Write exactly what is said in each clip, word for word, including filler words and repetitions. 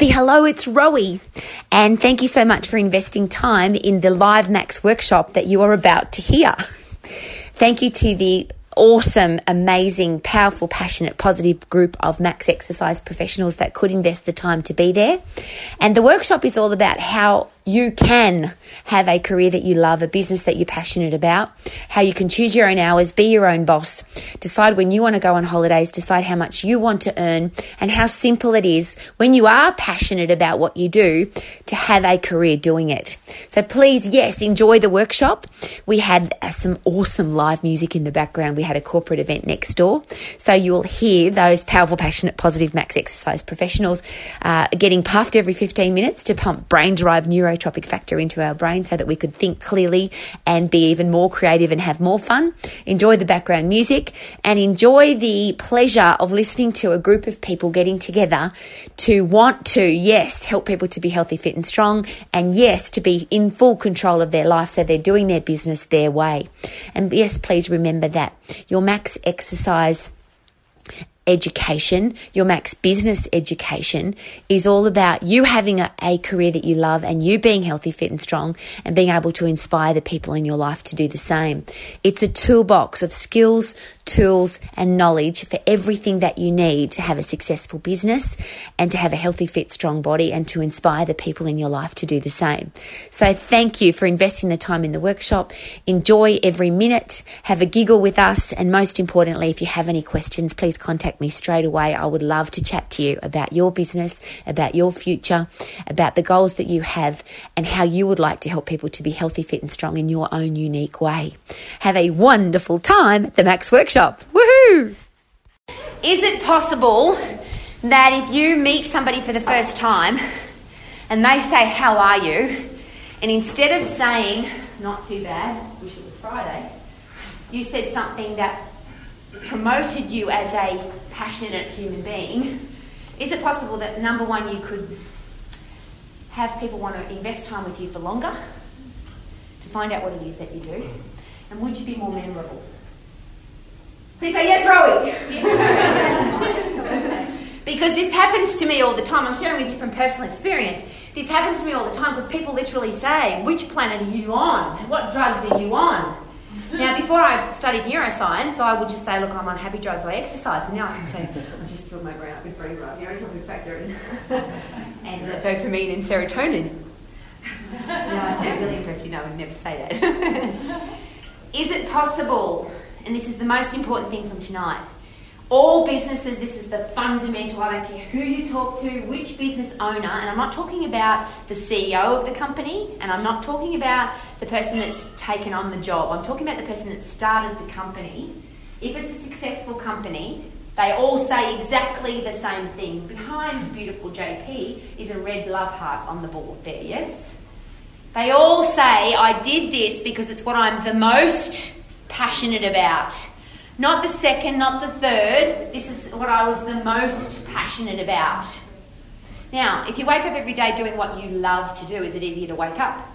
Happy hello, it's Rowie. And thank you so much for investing time in the live Max workshop that you are about to hear. Thank you to the awesome, amazing, powerful, passionate, positive group of Max Exercise professionals that could invest the time to be there. And the workshop is all about how you can have a career that you love, a business that you're passionate about, how you can choose your own hours, be your own boss, decide when you want to go on holidays, decide how much you want to earn, and how simple it is when you are passionate about what you do to have a career doing it. So please, yes, enjoy the workshop. We had uh, some awesome live music in the background. We had a corporate event next door. So you'll hear those powerful, passionate, positive Max Exercise professionals uh, getting puffed every fifteen minutes to pump brain-derived neuro tropic factor into our brain so that we could think clearly and be even more creative and have more fun. Enjoy the background music and enjoy the pleasure of listening to a group of people getting together to want to, yes, help people to be healthy, fit and strong, and yes, to be in full control of their life so they're doing their business their way. And yes, please remember that your Max Exercise education, your Max Business education is all about you having a, a career that you love and you being healthy, fit and strong and being able to inspire the people in your life to do the same. It's a toolbox of skills, tools and knowledge for everything that you need to have a successful business and to have a healthy, fit, strong body and to inspire the people in your life to do the same. So thank you for investing the time in the workshop. Enjoy every minute, have a giggle with us, and most importantly, if you have any questions, please contact me straight away. I would love to chat to you about your business, about your future, about the goals that you have and how you would like to help people to be healthy, fit and strong in your own unique way. Have a wonderful time at the Max Workshop. Woohoo! Is it possible that if you meet somebody for the first time and they say, how are you? And instead of saying, not too bad, wish it was Friday, you said something that promoted you as a passionate human being, is it possible that, number one, you could have people want to invest time with you for longer to find out what it is that you do? And would you be more memorable? Please say yes, Rowie. Because this happens to me all the time. I'm sharing with you from personal experience. This happens to me all the time because people literally say, which planet are you on? What drugs are you on? Now, before I studied neuroscience, I would just say, look, I'm on happy drugs, I exercise. But now I can say, I just fill my brain up with brain drive, neurotropic factor, and, and uh, dopamine and serotonin. Now I sound really impressive. No, I would never say that. Is it possible, and this is the most important thing from tonight, all businesses, this is the fundamental, I don't care who you talk to, which business owner, and I'm not talking about the C E O of the company, and I'm not talking about the person that's taken on the job. I'm talking about the person that started the company. If it's a successful company, they all say exactly the same thing. Behind beautiful J P is a red love heart on the board there, yes? They all say, I did this because it's what I'm the most passionate about. Not the second, not the third. This is what I was the most passionate about. Now, if you wake up every day doing what you love to do, is it easier to wake up?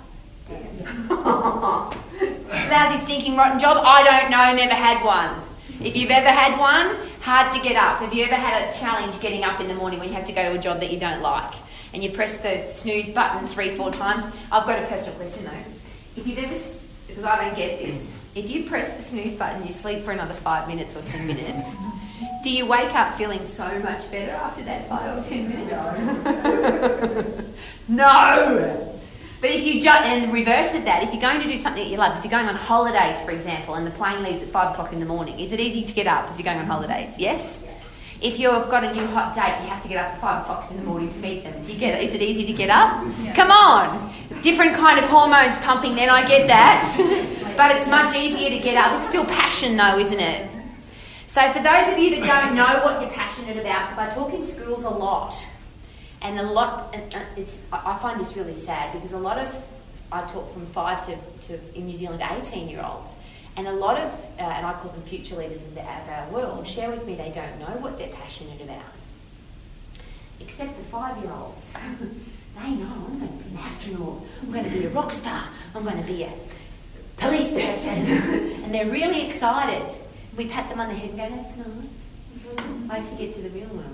Lousy, stinking, rotten job? I don't know, never had one. If you've ever had one, hard to get up. Have you ever had a challenge getting up in the morning when you have to go to a job that you don't like and you press the snooze button three, four times? I've got a personal question though. If you've ever, because I don't get this, if you press the snooze button, you sleep for another five minutes or ten minutes. Do you wake up feeling so much better after that five or ten minutes? No! But if you, ju- and reverse of that, if you're going to do something that you love, if you're going on holidays, for example, and the plane leaves at five o'clock in the morning, is it easy to get up if you're going on holidays? Yes? If you've got a new hot date, you have to get up at five o'clock in the morning to meet them. Do you get it? Is it easy to get up? Yeah. Come on! Different kind of hormones pumping then, I get that. But it's much easier to get up. It's still passion though, isn't it? So for those of you that don't know what you're passionate about, because I talk in schools a lot, and a lot, and it's, I find this really sad because a lot of, I talk from five to, to in New Zealand, eighteen-year-olds, and a lot of, uh, and I call them future leaders of, the, of our world, share with me they don't know what they're passionate about. Except the five-year-olds. They know, I'm going to be an astronaut, I'm going to be a rock star, I'm going to be a police person. And they're really excited. We pat them on the head and go, that's nice. Wait till you get to the real world.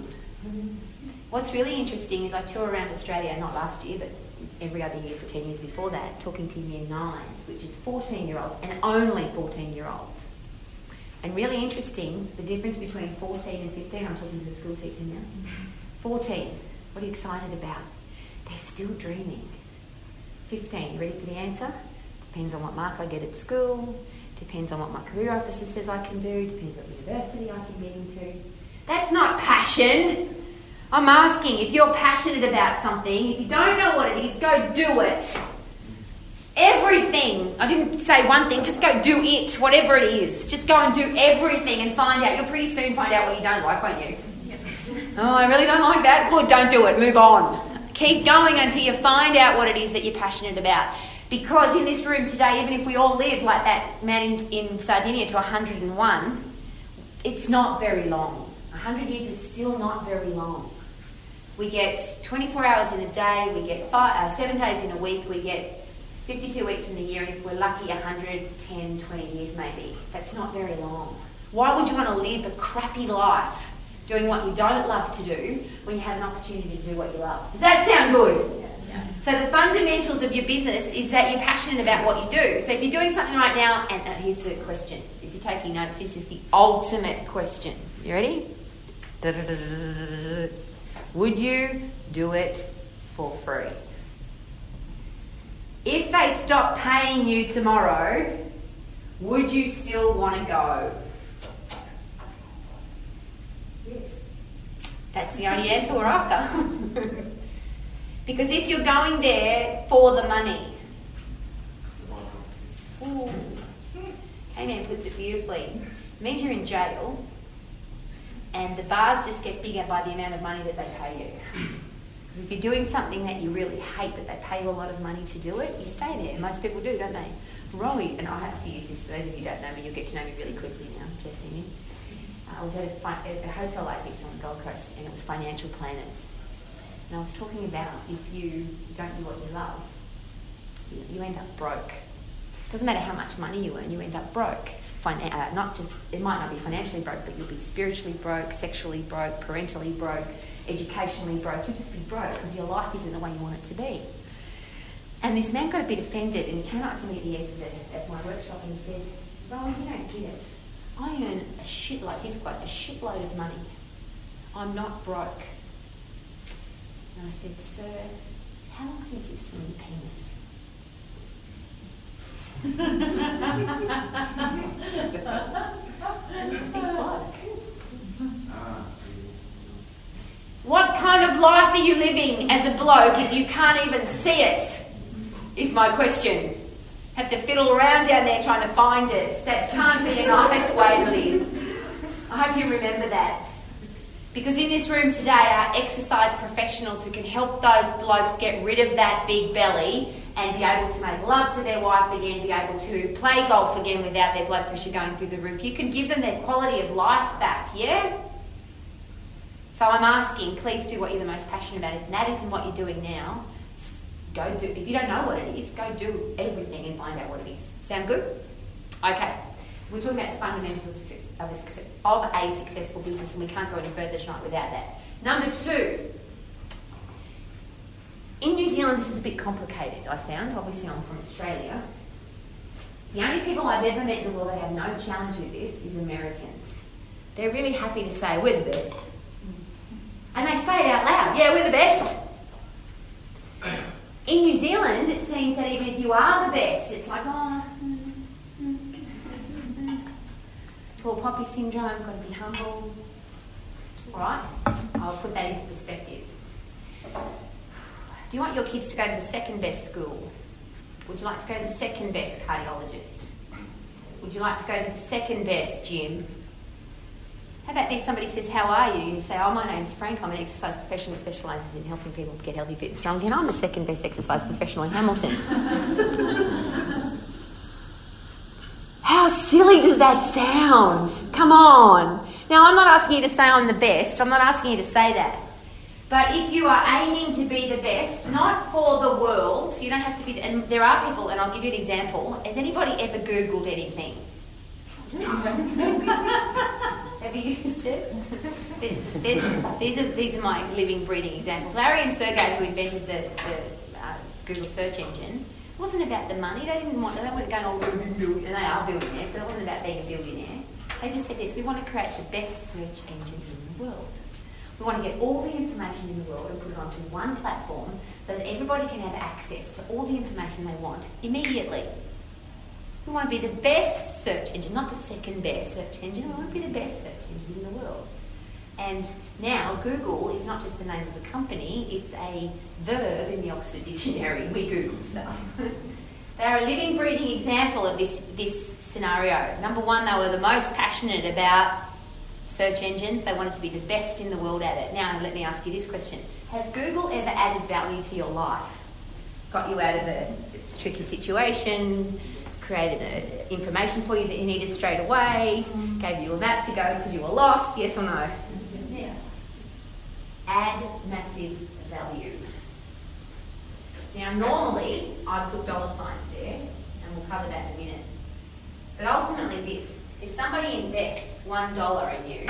What's really interesting is I tour around Australia, not last year, but every other year for ten years before that, talking to year nines, which is fourteen-year-olds, and only fourteen-year-olds. And really interesting, the difference between fourteen and fifteen, I'm talking to the school teacher now. fourteen, what are you excited about? They're still dreaming. fifteen, you ready for the answer? Depends on what mark I get at school, depends on what my career officer says I can do, depends what university I can get into. That's not passion. I'm asking, if you're passionate about something, if you don't know what it is, go do it. Everything. I didn't say one thing, just go do it, whatever it is. Just go and do everything and find out. You'll pretty soon find out what you don't like, won't you? Oh, I really don't like that. Good, don't do it. Move on. Keep going until you find out what it is that you're passionate about. Because in this room today, even if we all live like that man in, in Sardinia to one hundred and one, it's not very long. one hundred years is still not very long. We get twenty-four hours in a day, we get five, uh, seven days in a week, we get fifty-two weeks in the year, and if we're lucky, one hundred ten, twenty years maybe. That's not very long. Why would you want to live a crappy life doing what you don't love to do when you have an opportunity to do what you love? Does that sound good? Yeah. Yeah. So the fundamentals of your business is that you're passionate about what you do. So if you're doing something right now, and uh, here's the question. If you're taking notes, this is the ultimate question. You ready? Da-da-da-da-da-da-da. Would you do it for free? If they stop paying you tomorrow, would you still want to go? Yes. That's the only answer we're after. Because if you're going there for the money, ooh, K-Man puts it beautifully. It means you're in jail, and the bars just get bigger by the amount of money that they pay you. Because if you're doing something that you really hate, but they pay you a lot of money to do it, you stay there. Most people do, don't they? Rowie, and I have to use this for those of you who don't know me, you'll get to know me really quickly now, Jessie. I was at a, fi- at a hotel like this on the Gold Coast, and it was financial planners. And I was talking about if you don't do what you love, you, you end up broke. It doesn't matter how much money you earn, you end up broke. Finan- uh, not just, it might not be financially broke, but you'll be spiritually broke, sexually broke, parentally broke, educationally broke. You'll just be broke because your life isn't the way you want it to be. And this man got a bit offended, and he came up to me at the end of the, at my workshop and he said, Rowan, you don't get it. I earn a shitload, his quote, a shitload of money. I'm not broke. And I said, sir, how long since you've seen your penis? He was a big bloke. What kind of life are you living as a bloke if you can't even see it? Is my question. Have to fiddle around down there trying to find it. That can't be a nice way to live. I hope you remember that. Because in this room today are exercise professionals who can help those blokes get rid of that big belly and be able to make love to their wife again, be able to play golf again without their blood pressure going through the roof. You can give them their quality of life back, yeah? So I'm asking, please do what you're the most passionate about. If that isn't what you're doing now, go do, if you don't know what it is, go do everything and find out what it is. Sound good? Okay. We're talking about the fundamentals of, success, of, a, success, of a successful business, and we can't go any further tonight without that. Number two. In New Zealand, this is a bit complicated, I found. Obviously, I'm from Australia. The only people I've ever met in the world that have no challenge with this is Americans. They're really happy to say, we're the best. And they say it out loud. Yeah, we're the best. In New Zealand, it seems that even if you are the best, it's like, oh, mm, mm, mm. tall poppy syndrome, got to be humble. All right, I'll put that into perspective. Do you want your kids to go to the second best school? Would you like to go to the second best cardiologist? Would you like to go to the second best gym? How about this? Somebody says, how are you? You say, oh, my name's Frank. I'm an exercise professional who specialises in helping people get healthy, fit and strong. And I'm the second best exercise professional in Hamilton. How silly does that sound? Come on. Now, I'm not asking you to say I'm the best. I'm not asking you to say that. But if you are aiming to be the best, not for the world, you don't have to be... And there are people, and I'll give you an example. Has anybody ever Googled anything? Have Have you used it? There's, there's, these are these are my living, breathing examples. Larry and Sergey, who invented the, the uh, Google search engine, it wasn't about the money. They didn't want. They weren't going, oh, we're building, and they are billionaires, but it wasn't about being a billionaire. They just said this: we want to create the best search engine in the world. We want to get all the information in the world and put it onto one platform so that everybody can have access to all the information they want immediately. We want to be the best search engine, not the second best search engine. We want to be the best search engine in the world. And now Google is not just the name of the company, it's a verb in the Oxford Dictionary. We Google stuff. They are a living, breathing example of this, this scenario. Number one, they were the most passionate about search engines. They wanted to be the best in the world at it. Now, let me ask you this question. Has Google ever added value to your life? Got you out of a tricky situation, created a, information for you that you needed straight away, gave you a map to go because you were lost, yes or no? Yeah. Add massive value. Now, normally, I put dollar signs there, and we'll cover that in a minute. But ultimately this, if somebody invests one dollar in you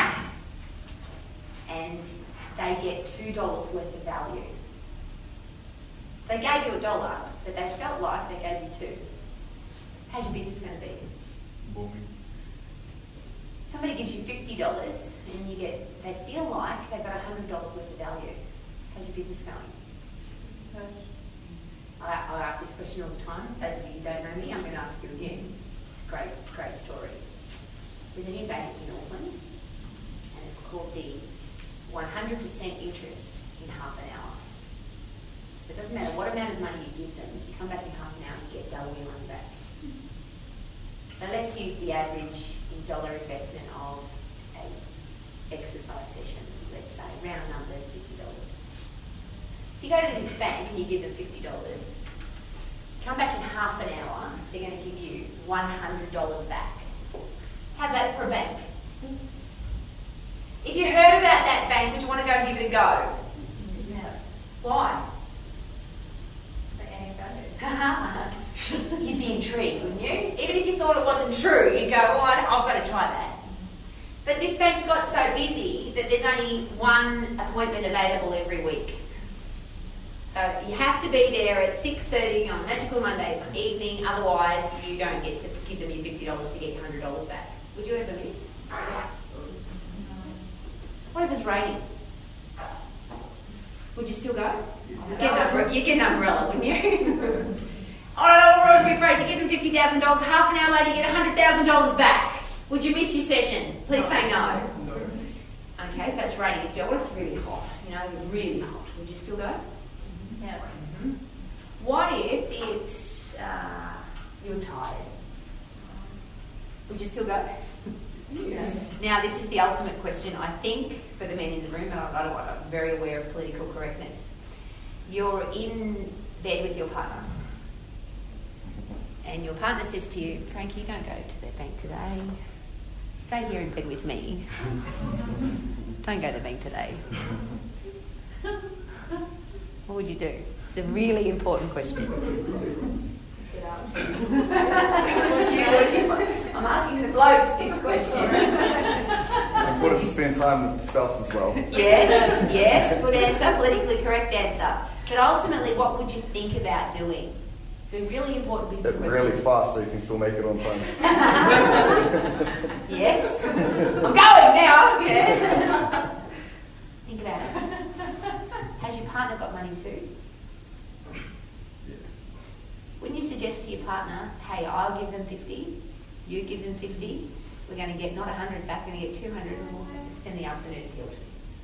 and they get two dollars worth of value, they gave you a dollar, but they felt like they gave you two. How's your business going to be? Booming. Somebody gives you fifty dollars and you get, they feel like they've got one hundred dollars worth of value. How's your business going? I, I ask this question all the time. Those of you who don't know me, I'm going to ask you again. It's a great, great story. There's a new bank in Auckland, and it's called the one hundred percent interest in half an hour. So it doesn't matter what amount of money you give them, if you come back in half an hour, you get double your money back. So let's use the average in dollar investment of an exercise session. Let's say, round numbers, fifty dollars. If you go to this bank and you give them fifty dollars, come back in half an hour, they're going to give you one hundred dollars back. How's that for a bank? If you heard about that bank, would you want to go and give it a go? Yeah. Why? For any value. You'd be intrigued, wouldn't you? Even if you thought it wasn't true, you'd go, oh, I've got to try that. But this bank's got so busy that there's only one appointment available every week. So you have to be there at six thirty on Magical Monday evening, otherwise you don't get to give them your fifty dollars to get your one hundred dollars back. Would you ever miss? What if it's raining? Would you still go? You'd get an, umbre- you'd get an umbrella, wouldn't you? Oh, no, no, no, rephrase. You give them fifty thousand dollars, half an hour later you get one hundred thousand dollars back. Would you miss your session? Please say no. No. Okay, so it's raining. What if it's really hot? You know, really hot. Would you still go? Yeah. Mm-hmm. What if it, uh, you're tired? Would you still go? Yeah. Now, this is the ultimate question, I think, for the men in the room, and I don't want, I'm very aware of political correctness. You're in bed with your partner, and your partner says to you, Frankie, don't go to the bank today. Stay here in bed with me. Don't go to the bank today. What would you do? It's a really important question. Get up. I'm asking the blokes this question. It's important to spend time with the spouse as well. Yes, yes, good answer, politically correct answer. But ultimately, what would you think about doing? It's a really important business It's question. really fast so you can still make it on time. Yes. I'm going now. Yeah. Think about it. Has your partner got money too? Yeah. Wouldn't you suggest to your partner, hey, I'll give them fifty, you give them fifty, we're going to get not one hundred back, we're going to get two hundred, and we'll spend the afternoon at Hilton.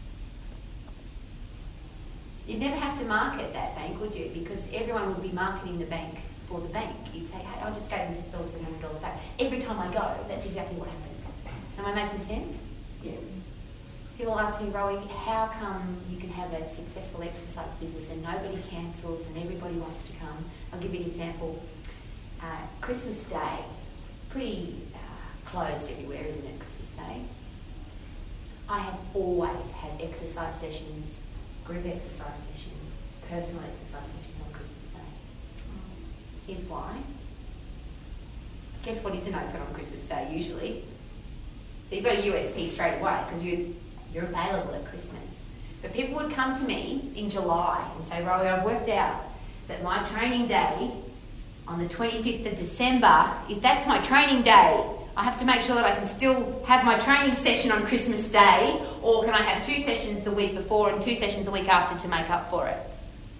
You'd never have to market that bank, would you? Because everyone would be marketing the bank for the bank. You'd say, hey, I'll just go and fifty dollars, one hundred dollars back. Every time I go, that's exactly what happens. Am I making sense? Yeah. People ask me, Rowie, how come you can have a successful exercise business and nobody cancels and everybody wants to come? I'll give you an example. Uh, Christmas Day, pretty uh, closed everywhere, isn't it, Christmas Day? I have always had exercise sessions, group exercise sessions, personal exercise sessions on Christmas Day. Here's why. Guess what isn't open on Christmas Day usually? So you've got a U S P straight away because you, you're available at Christmas. But people would come to me in July and say, Rowie, I've worked out that my training day on the twenty-fifth of December, if that's my training day, I have to make sure that I can still have my training session on Christmas Day, or can I have two sessions the week before and two sessions the week after to make up for it?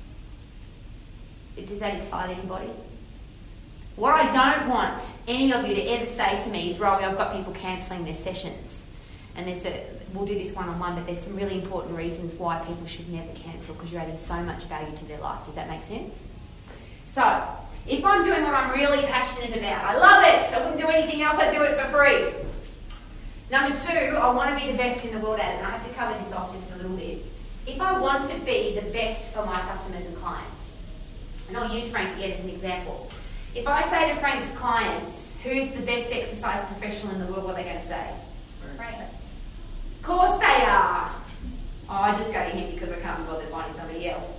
Does that excite anybody? What I don't want any of you to ever say to me is, Rowie, I've got people cancelling their sessions. And there's a, we'll do this one-on-one, but there's some really important reasons why people should never cancel, because you're adding so much value to their life. Does that make sense? So, if I'm doing what I'm really passionate about, I love it, so I wouldn't do anything else, I'd do it for free. Number two, I want to be the best in the world at it, and I have to cover this off just a little bit. If I want to be the best for my customers and clients, and I'll use Frank again as an example. If I say to Frank's clients, who's the best exercise professional in the world, what are they going to say? Frank. Of course they are. Oh, I just go to him because I can't be bothered finding somebody else.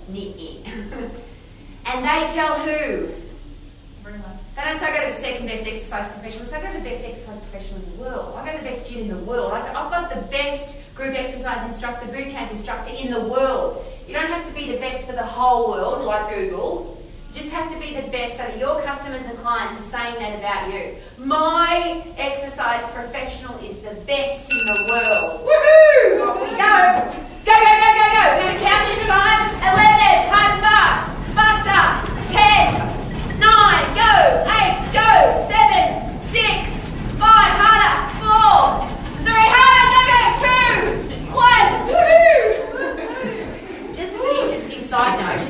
And they tell who? Everyone. They don't say I go to the second best exercise professional. They say I go to the best exercise professional in the world. I go to the best gym in the world. I've got the best group exercise instructor, boot camp instructor in the world. You don't have to be the best for the whole world like Google. You just have to be the best so that your customers and clients are saying that about you. My exercise professional is the best in the world. Woohoo! Off we go. Go, go, go, go, go. We're going to count this time. eleven, hard and fast. Faster. ten, nine, go. eight, go. seven, six, five, harder. four, three, harder. Go, go. two, one. Woohoo! Just as an interesting side note.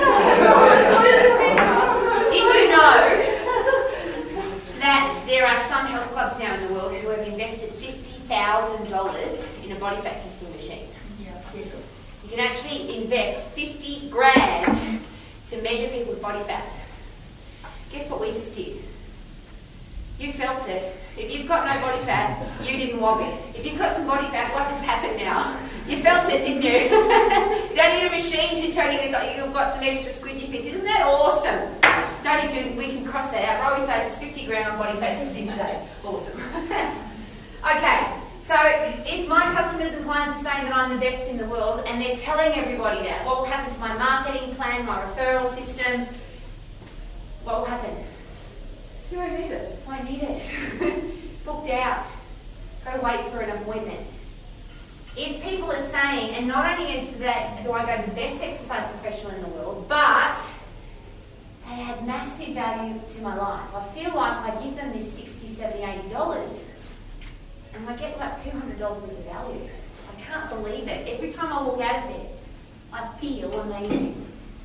Did you know that there are some health clubs now in the world who have invested fifty thousand dollars in a body fat testing machine? Yeah. You can actually invest fifty grand to measure people's body fat. Guess what we just did? You felt it. If you've got no body fat, you didn't wobble. If you've got some body fat, what just happened now? You felt it, didn't you? You don't need a machine to tell you you've got, you've got some extra squidgy bits. Isn't that awesome? Don't need to, we can cross that out. Rowie saved us fifty grand on body fat testing today. Awesome. Okay, so if my customers and clients are saying that I'm the best in the world and they're telling everybody that, what will happen to my marketing plan, my referral system? What will happen? You won't need it. I need it. Booked out. Go wait for an appointment. If people are saying, and not only is that do I go to the best exercise professional in the world, but they add massive value to my life. I feel like I give them this sixty, seventy, eighty dollars and I get like two hundred dollars worth of value. I can't believe it. Every time I walk out of there, I feel amazing.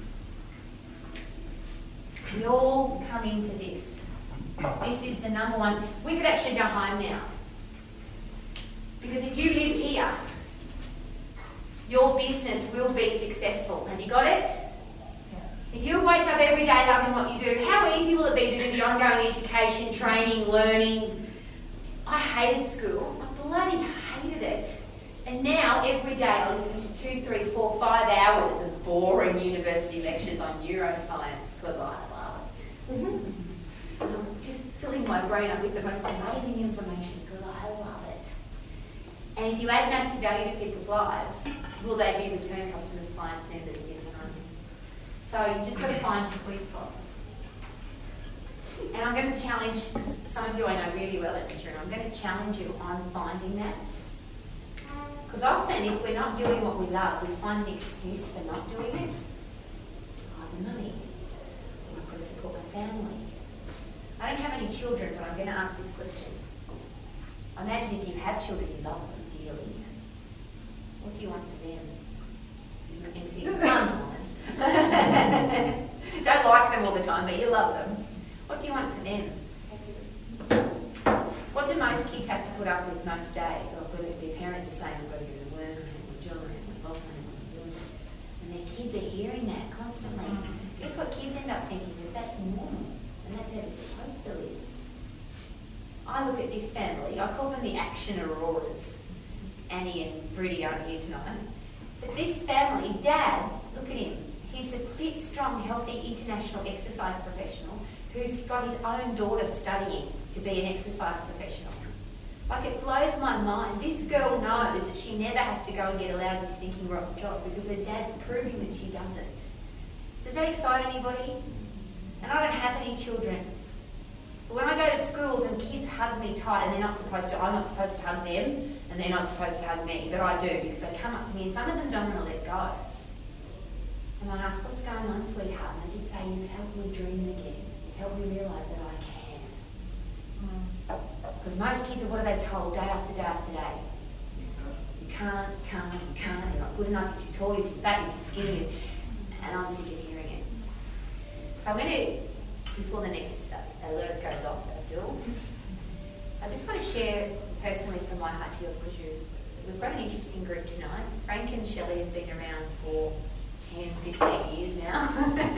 We all come into this. This is the number one. We could actually go home now. Because if you live here, your business will be successful. Have you got it? Yeah. If you wake up every day loving what you do, how easy will it be to do the ongoing education, training, learning? I hated school. I bloody hated it. And now, every day, I listen to two, three, four, five hours of boring university lectures on neuroscience because I love it. Mm-hmm. I'm just filling my brain up with the most amazing information because I love it. And if you add massive value to people's lives, will they be return customers, clients, members, yes or no? So you just got to find your sweet spot. And I'm going to challenge some of you I know really well in this room. I'm going to challenge you on finding that. Because often if we're not doing what we love, we find an excuse for not doing it. I have the money. I've got to support my family. I don't have any children, but I'm going to ask this question. Imagine if you have children, you love them dearly. What do you want for them? You see the sun Don't like them all the time, but you love them. What do you want for them? What do most kids have to put up with most days? Or their parents are saying, I've got to go to work, I have my job, I have my boss, I have my doing. And their kids are hearing that constantly. Guess what kids end up thinking? That that's normal. And that's how they're supposed to live. I look at this family, I call them the action auroras. Annie and Rudy aren't here tonight. But this family, Dad, look at him. He's a fit, strong, healthy, international exercise professional who's got his own daughter studying to be an exercise professional. Like, it blows my mind. This girl knows that she never has to go and get a lousy, stinking rotten job because her dad's proving that she doesn't. Does that excite anybody? And I don't have any children. But when I go to schools and kids hug me tight, and they're not supposed to, I'm not supposed to hug them, and they're not supposed to hug me, but I do because they come up to me, and some of them don't want to let go. And I ask, what's going on, sweetheart? And I just say, you've helped me dream again. You've helped me realise that I can. Because most kids are, what are they told day after day after day? You can't, you can't, you can't, you're not good enough, you're too tall, you're too fat, you're too skinny. And I'm sick of hearing it. So I'm going to, before the next alert goes off, Abdul, I just want to share personally from my heart to yours, because we've got an interesting group tonight. Frank and Shelley have been around for ten, fifteen years now.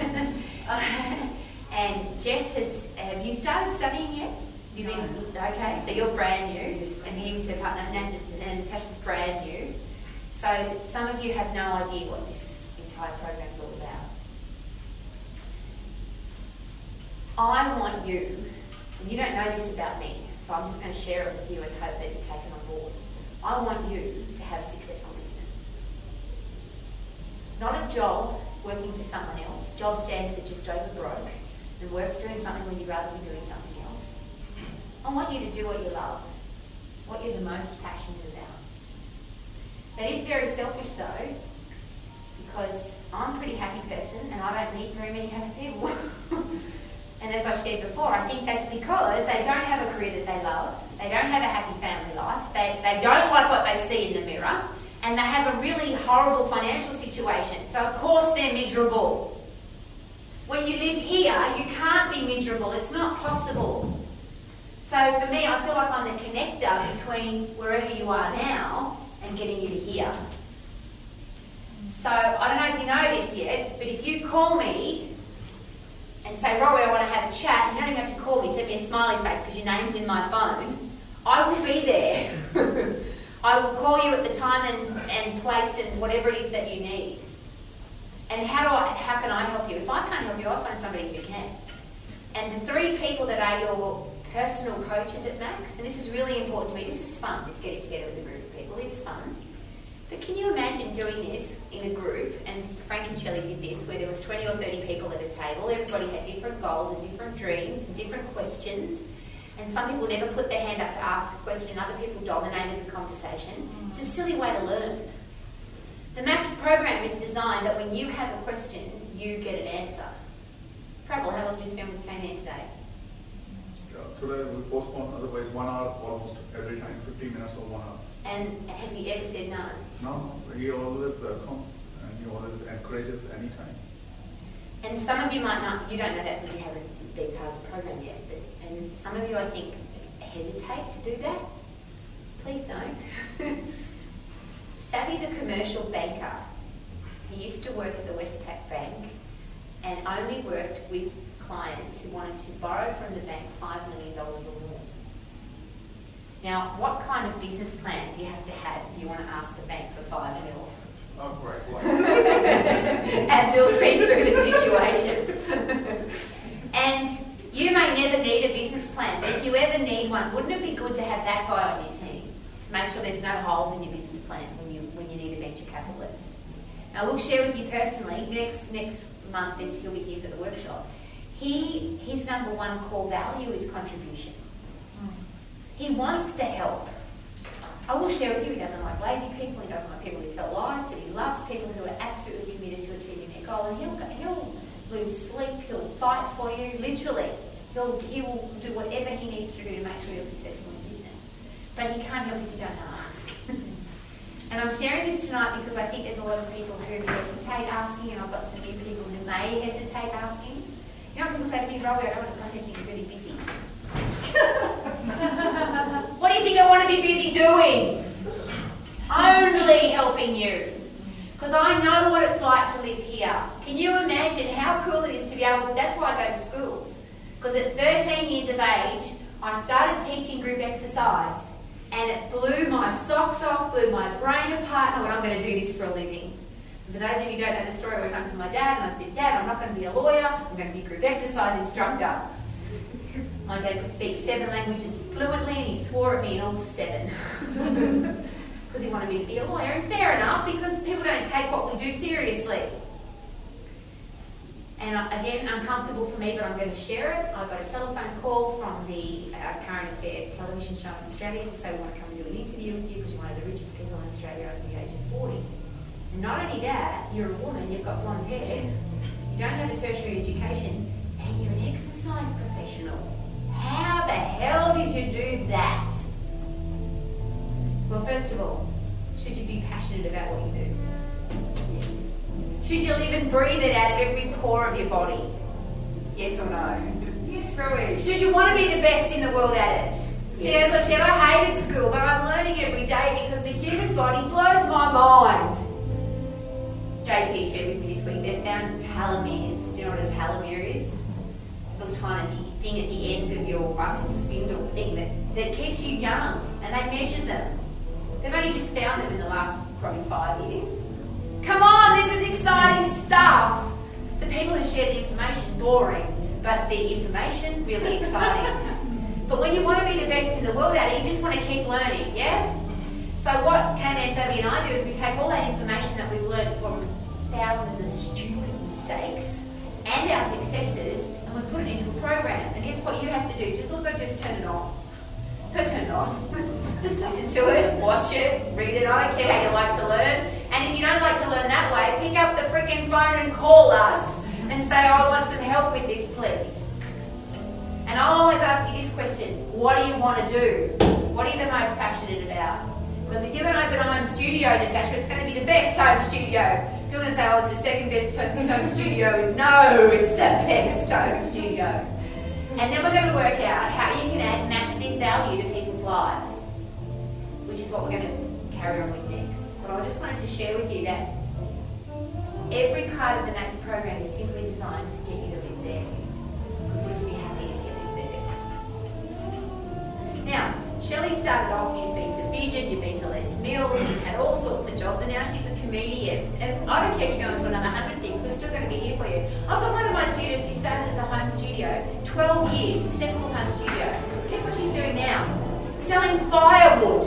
And Jess has, have you started studying yet? You've been, okay, so you're brand new, and he's her partner, and, and Natasha's brand new. So some of you have no idea what this entire program's all about. I want you, and you don't know this about me, so I'm just going to share it with you and hope that you take it on board. I want you to have a successful business. Not a job working for someone else. Job stands for just over broke, and work's doing something when you'd rather be doing something else. I want you to do what you love, what you're the most passionate about. That is very selfish though, because I'm a pretty happy person and I don't meet very many happy people. And as I shared before, I think that's because they don't have a career that they love, they don't have a happy family life, they, they don't like what they see in the mirror, and they have a really horrible financial situation. So of course they're miserable. When you live here, you can't be miserable. It's not possible. So for me, I feel like I'm the connector between wherever you are now and getting you to here. So I don't know if you know this yet, but if you call me and say, Rory, I want to have a chat, you don't even have to call me, send me a smiley face because your name's in my phone, I will be there. I will call you at the time and, and place and whatever it is that you need. And how do I, how can I help you? If I can't help you, I'll find somebody who can. And the three people that are your personal coaches at Max, and this is really important to me, this is fun, this getting together with a group of people, it's fun. But can you imagine doing this in a group, and Frank and Shelley did this, where there was twenty or thirty people at a table, everybody had different goals and different dreams and different questions, and some people never put their hand up to ask a question, other people dominated the conversation. It's a silly way to learn. The Max program is designed that when you have a question, you get an answer. Prabal, how long did you spend with K-Man today? Yeah, today we postpone, otherwise one hour almost every time, fifteen minutes or one hour. And has he ever said no? No, he always welcomes and he always encourages anytime. And some of you might not, you don't know that because you haven't been part of the program yet, but, and some of you I think hesitate to do that. Please don't. Savvy's a commercial banker. He used to work at the Westpac Bank and only worked with clients who wanted to borrow from the bank five million dollars or more. Now, what kind of business plan do you have to have if you want to ask the bank for five mil? Oh, great. Abdul's been through the situation. And you may never need a business plan, but if you ever need one, wouldn't it be good to have that guy on your team to make sure there's no holes in your business plan when you when you need a venture capitalist? Now, we'll share with you personally, next next month is he'll be here for the workshop. He His number one core value is contribution. He wants to help. I will share with you, he doesn't like lazy people, he doesn't like people who tell lies, but he loves people who are absolutely committed to achieving their goal. And he'll, he'll lose sleep, he'll fight for you, literally. He'll, he will do whatever he needs to do to make sure you're successful in business. But he can't help if you don't ask. And I'm sharing this tonight because I think there's a lot of people who hesitate asking, and I've got some new people who may hesitate asking. You know, people say to me, Robbie, I don't want to contact you, you're really busy. What do you think I want to be busy doing? Only helping you. Because I know what it's like to live here. Can you imagine how cool it is to be able to, that's why I go to schools. Because at thirteen years of age, I started teaching group exercise. And it blew my socks off, blew my brain apart, and I went, I'm going to do this for a living. And for those of you who don't know the story, I went home to my dad and I said, Dad, I'm not going to be a lawyer, I'm going to be a group exercise instructor. My dad could speak seven languages fluently and he swore at me in all seven. Because he wanted me to be a lawyer, and fair enough, because people don't take what we do seriously. And uh, again, uncomfortable for me, but I'm going to share it. I got a telephone call from the uh, Current Affair television show in Australia to say we want to come and do an interview with you because you're one of the richest people in Australia over the age of forty. And not only that, you're a woman, you've got blonde hair, you don't have a tertiary education, and you're an exercise professional. How the hell did you do that? Well, first of all, should you be passionate about what you do? Yes. Should you live and breathe it out of every pore of your body? Yes or no? Yes, Rowie. Should you want to be the best in the world at it? See, as I said, I hated school, but I'm learning every day because the human body blows my mind. J P shared with me this week, they've found telomeres. Do you know what a telomere is? It's a little tiny thing at the end of your muscle spindle thing that, that keeps you young, and they measure them. They've only just found them in the last probably five years. Come on, this is exciting stuff. The people who share the information, boring, but the information, really exciting. But when you want to be the best in the world at it, you just want to keep learning, yeah? So what K-Man, Savvy and I do is we take all that information that we've learned from thousands of stupid mistakes and our successes, and we put it into a program. And guess what you have to do? Just look at just turn it on. So turn it on. Just listen to it, watch it, read it. I don't care how you like to learn. And if you don't like to learn that way, pick up the freaking phone and call us and say, I want some help with this, please. And I'll always ask you this question: what do you want to do? What are you the most passionate about? Because if you're going to open a home studio, Natasha, it's going to be the best home studio. If you're going to say, oh, it's the second best home studio, no, it's the best home studio. And then we're going to work out how you can add massive value to people's lives, which is what we're going to carry on with next. But I just wanted to share with you that every part of the NACS program is simply designed to get you to live there. Because would you be happy if you lived there? Now, Shelley started off, you've been to Vision, you've been to Les Mills, you've had all sorts of jobs, and now she's a comedian. And I don't care if you're going to another hundred things, we're still going to be here for you. I've got one of my students who started as a home studio, twelve years, successful home studio. Guess what she's doing now? Selling firewood.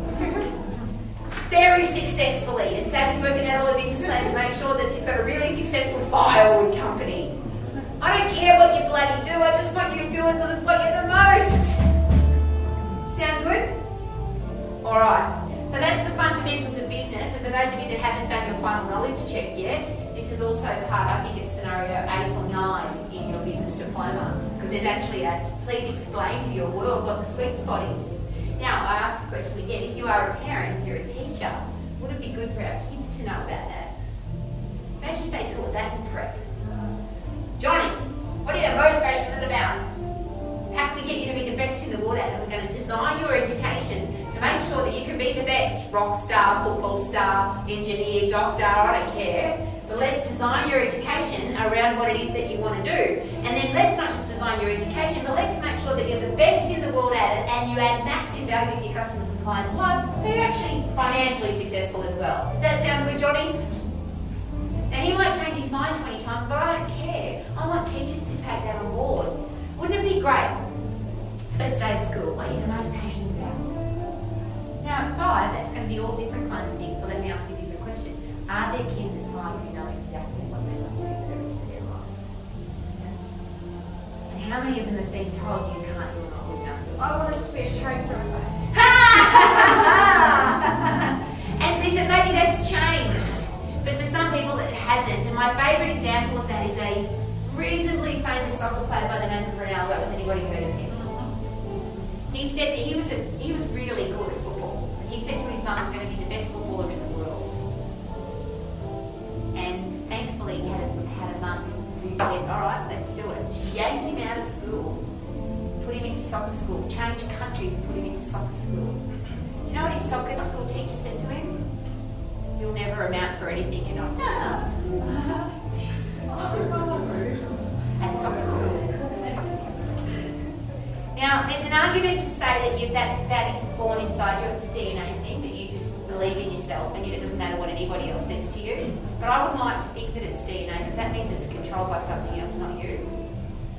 Very successfully. And Savvy's working out all the business plans to make sure that she's got a really successful firewood company. I don't care what you bloody do, I just want you to do it because it's what you're the most. Sound good? Alright, so that's the fundamentals of business, and for those of you that haven't done your final knowledge check yet, this is also part, I think it's scenario eight or nine in your business diploma, because there's actually a please explain to your world what the sweet spot is. Now, I ask the question again, if you are a parent, if you're a teacher, would it be good for our kids to know about that? Imagine if they taught that in prep. Johnny, what are you the most passionate about? How can we get you to be the best in the world at it? We're going to design your education to make sure that you can be the best. Rock star, football star, engineer, doctor, I don't care. But let's design your education around what it is that you want to do. And then let's not just design your education, but let's make sure that you're the best in the world at it and you add massive value to your customers and clients' lives, so you're actually financially successful as well. Does that sound good, Johnny? Now, he might change his mind twenty times, but I don't care. I want teachers to take that on board. Wouldn't it be great? First day of school, what are you the most passionate about? Now at five, that's going to be all different kinds of things, but let me ask you a different question. Are there kids at five who know exactly what they want to do for the rest of their lives? Yeah? And how many of them have been told you can't, you're not good enough? I wanted to be a train driver. And see that maybe that's changed, but for some people it hasn't. And my favourite example of that is a reasonably famous soccer player by the name of Ronaldo. Has anybody heard of him? He said to, he was a, he was really good at football. And he said to his mum, I'm going to be the best footballer in the world. And thankfully he had a, had a mum who said, all right, let's do it. She yanked him out of school, put him into soccer school, changed countries and put him into soccer school. Do you know what his soccer school teacher said to him? You'll never amount for anything, you're not good enough. At soccer school. Now, there's an argument to say that you, that, that is born inside you. It's a D N A thing, that you just believe in yourself and it doesn't matter what anybody else says to you. But I wouldn't like to think that it's D N A because that means it's controlled by something else, not you.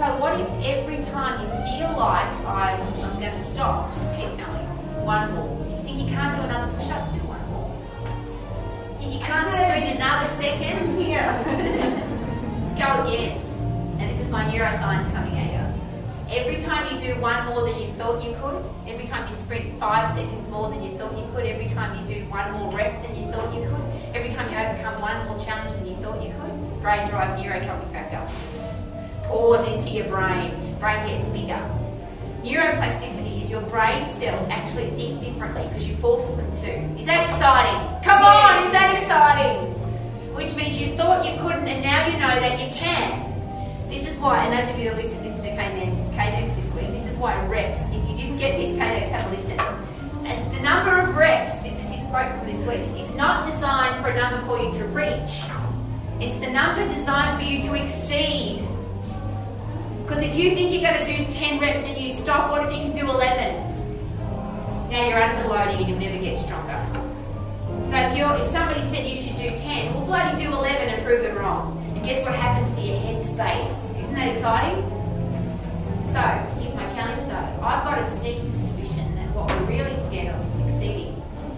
So what if every time you feel like I'm, I'm going to stop, just keep going. One more. If you think you can't do another push-up, do one more. If you can't sprint another second, Here. go again. And this is my neuroscience coming at you. Every time you do one more than you thought you could, every time you sprint five seconds more than you thought you could, every time you do one more rep than you thought you could, every time you overcome one more challenge than you thought you could, brain drive neurotropic factor. Pours into your brain, brain gets bigger. Neuroplasticity is your brain cells actually think differently because you force them to. Is that exciting? Come on, is that exciting? Which means you thought you couldn't and now you know that you can. This is why, and those of you who listen, listen to K-Nex, K-Nex this week, this is why reps, if you didn't get this K-Nex, have a listen. And the number of reps, this is his quote from this week, is not designed for a number for you to reach. It's the number designed for you to exceed. Because if you think you're going to do ten reps and you stop, what if you can do eleven? Now you're under loading and you'll never get stronger. So if you're, if somebody said you should do ten, well bloody do eleven and prove them wrong. And guess what happens to your head space? Isn't that exciting? So here's my challenge though. I've got a sneaking suspicion that what we're really scared of is succeeding.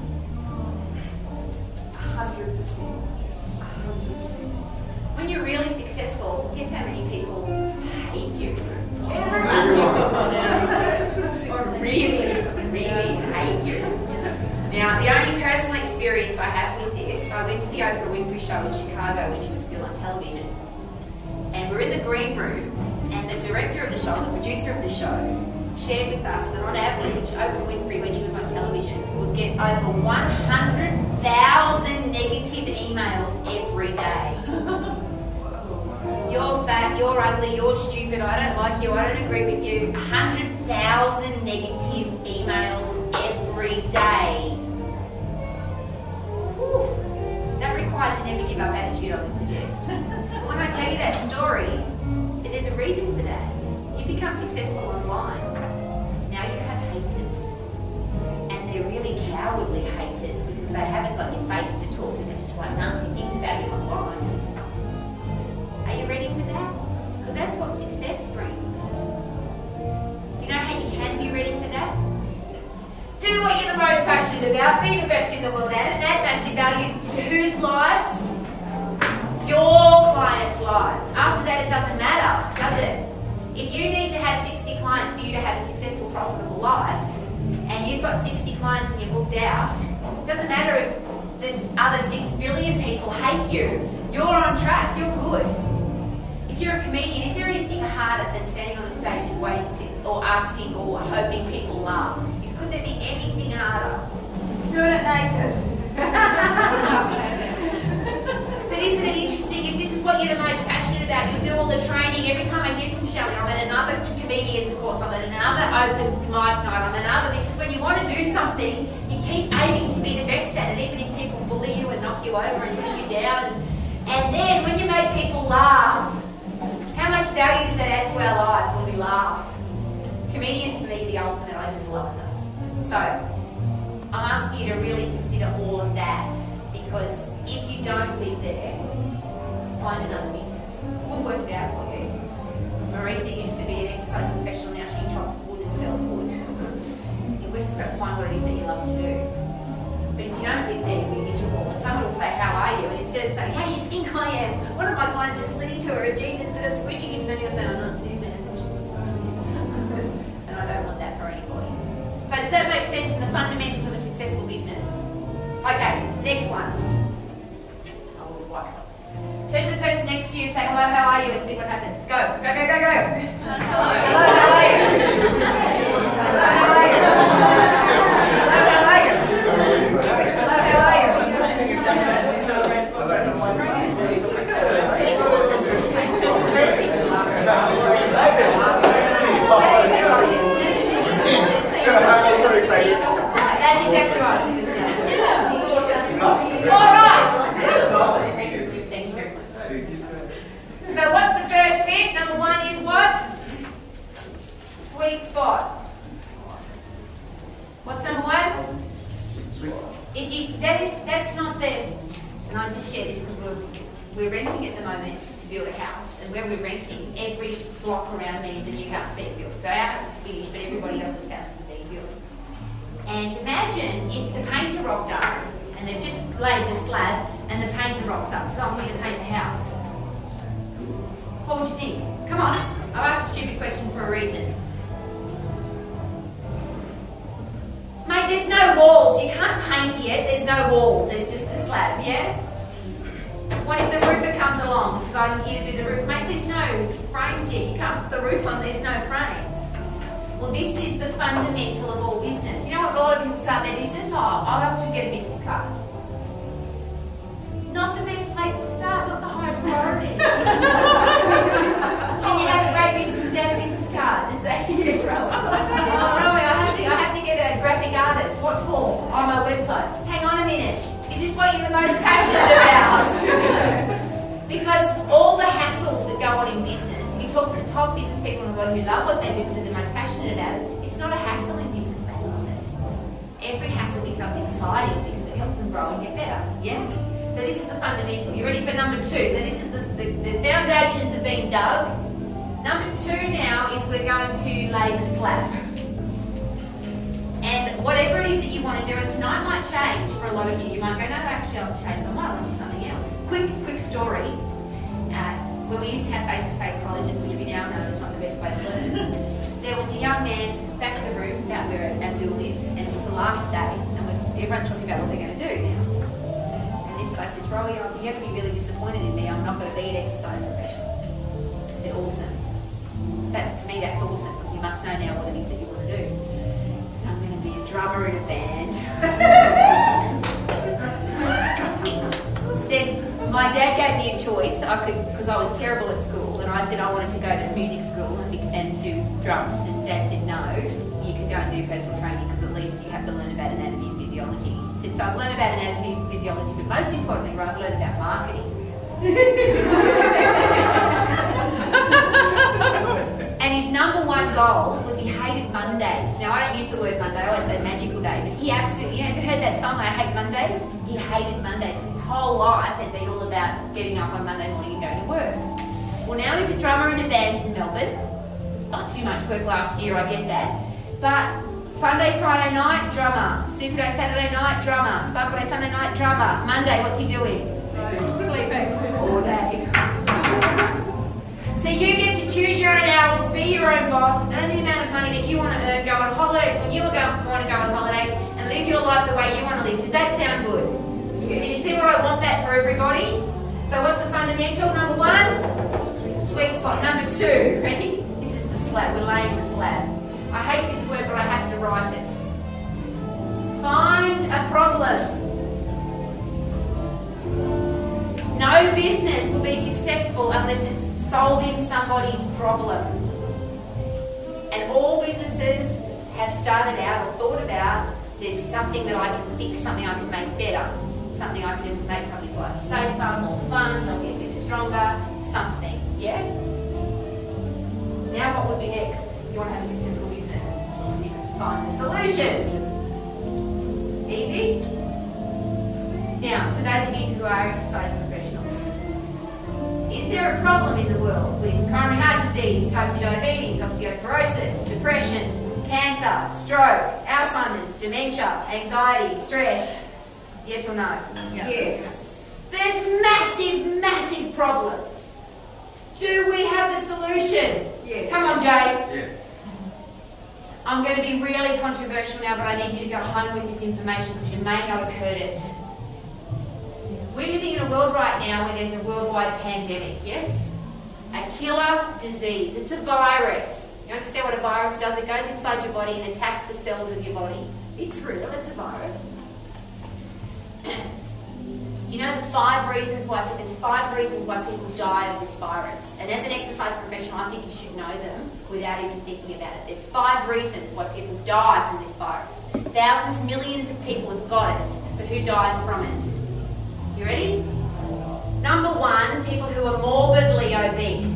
one hundred percent. one hundred percent. When you're really successful, guess how many people hate you? Everyone. Or really, really hate you. Now, the only personal experience I have with this, I went to the Oprah Winfrey show in Chicago when she was still on television. And we're in the green room, and the director of the show, the producer of the show, shared with us that on average, Oprah Winfrey, when she was on television, would get over one hundred thousand negative emails every day. You're fat, you're ugly, you're stupid, I don't like you, I don't agree with you. one hundred thousand negative emails every day. Whew. That requires a never give up attitude, I would suggest. But when I tell you that story, there's a reason for that. You become successful online. Now you have haters. And they're really cowardly haters because they haven't got your face to talk to, they just write nasty things about you online. Are you ready for that? Because that's what success brings. Do you know how you can be ready for that? Do what you're the most passionate about, be the best in the world at it, and add massive value to whose lives? Your clients' lives. After that, it doesn't matter, does it? If you need to have sixty clients for you to have a successful, profitable life, and you've got sixty clients and you're booked out, it doesn't matter if there's other six billion people hate you. You're on track, you're good. If you're a comedian, is there anything harder than standing on the stage and waiting to, or asking or hoping people laugh? Could there be anything harder? Doing it naked. But isn't it interesting? If this is what you're the most passionate about, you'll do all the training. Every time I hear from Shelley, I'm at another comedian's course, I'm at another open mic night, I'm at another, because when you want to do something, you keep aiming to be the best at it, even if people bully you and knock you over and push you down. And then when you make people laugh, how much value does that add to our lives when we laugh? Comedians, for me, the ultimate, I just love them. So, I'm asking you to really consider all of that, because if you don't live there, find another business. We'll work it out for you. Marisa used to be an exercise professional, now she chops wood and sells wood. We're just got to find what it is that you love to do. But if you don't live there, you'll be miserable. And someone will say, how are you? And instead of saying, how do you think I am? One of my clients just slid into her jeans instead of squishing into them, you'll say, I'm not too bad. And I don't want that for anybody. So does that make sense in the fundamentals of a successful business? Okay, next one. Turn to the person next to you and say, hello, how are you? And see what happens. Go, go, go, go, go. Hello, hello, how are you? Hello, how are you? Hello, how are you? Hello, how are you? That's exactly right. All right. Thank you very much. So what's the first bit? Number one is what? Sweet spot. What's number one? If you that is that's not the, and I just share this because we're we're renting at the moment to build a house, and when we're renting, every block around me is a new house being built. So our house is finished, but everybody else's houses are being built. And imagine if the painter rocked up, and they've just laid the slab, and the painter rocks up, so I'm here to paint the house. What would you think? Come on, I've asked a stupid question for a reason. Mate, there's no walls. You can't paint yet. There's no walls. There's just a slab, yeah? What if the roofer comes along and says, I'm here to do the roof? Mate, there's no frames yet. You can't put the roof on. There's no frames. Well, this is the fundamental of all business. You know what? A lot of people start their business. Oh, I'll have to get a business card. Not the best place to start. Not the highest priority. Can you have a great business without a business card? Just say, yes, Rowan. Oh, no, I have to, I have to get a graphic artist. What for? On my website. Hang on a minute. Is this what you're the most passionate about? Because all the hassles that go on in business, if you talk to the top business people in the world who love what they do because they're the most passionate about it, it's not a hassle in business, they love it. Every hassle becomes exciting because it helps them grow and get better. Yeah? So this is the fundamental. You ready for number two? So this is the, the, the foundations are being dug. Number two now is we're going to lay the slab. And whatever it is that you want to do, and tonight might change for a lot of you. You might go, no, actually I'll change. I might want to do something else. Quick, quick story. Uh, when we used to have face-to-face colleges, which we now know is not the best way to learn, there was a young man back in the room about where Abdul is, and it was the last day, and everyone's talking about what they're going to do now. And this guy says, Rowie, you have to be really disappointed in me. I'm not going to be an exercise professional. I said, awesome. That, to me, that's awesome, because you must know now what it is that you want to do. I'm going to be a drummer in a band. Said, my dad gave me a choice. I could, because I was terrible at school, and I said I wanted to go to music school and, be, and do drums. And Dad said, no, you can go and do personal training because at least you have to learn about anatomy and physiology. He said, so I've learned about anatomy and physiology, but most importantly, I've learned about marketing. And his number one goal was he hated Mondays. Now, I don't use the word Monday, I always say magical day, but he absolutely, you ever heard that song, I Hate Mondays? He hated Mondays. His whole life had been all about getting up on Monday morning and going to work. Well, now he's a drummer in a band in Melbourne. Not too much work last year, I get that. But Sunday, Friday night, drummer. Super Day, Saturday night, drummer. Sparkle Day, Sunday night, drummer. Monday, what's he doing? Sleeping all day. So you get to choose your own hours, be your own boss, earn the amount of money that you want to earn, go on holidays when you want to go on holidays, and live your life the way you want to live. Does that sound good? Can you see where I want that for everybody? So what's the fundamental? Number one, sweet spot. Number two, ready? This is the slab. We're laying the slab. I hate this word, but I have to write it. Find a problem. No business will be successful unless it's solving somebody's problem. And all businesses have started out or thought about, there's something that I can fix, something I can make better, something I can make somebody's life safer, more fun, they'll get a bit stronger, something, yeah? Now what would be next? You want to have a successful business? Find the solution. Easy? Now, for those of you who are exercise professionals, is there a problem in the world with coronary heart disease, type two diabetes, osteoporosis, depression, cancer, stroke, Alzheimer's, dementia, anxiety, stress? Yes or no? Yeah. Yes. There's massive, massive problems. Do we have the solution? Yes. Come on, Jay. Yes. I'm going to be really controversial now, but I need you to go home with this information because you may not have heard it. We're living in a world right now where there's a worldwide pandemic, yes? A killer disease. It's a virus. You understand what a virus does? It goes inside your body and attacks the cells of your body. It's real. It's a virus. Do you know the five reasons why there's five reasons why people die of this virus? And as an exercise professional, I think you should know them without even thinking about it. There's five reasons why people die from this virus. Thousands, millions of people have got it, but who dies from it? You ready? Number one, people who are morbidly obese.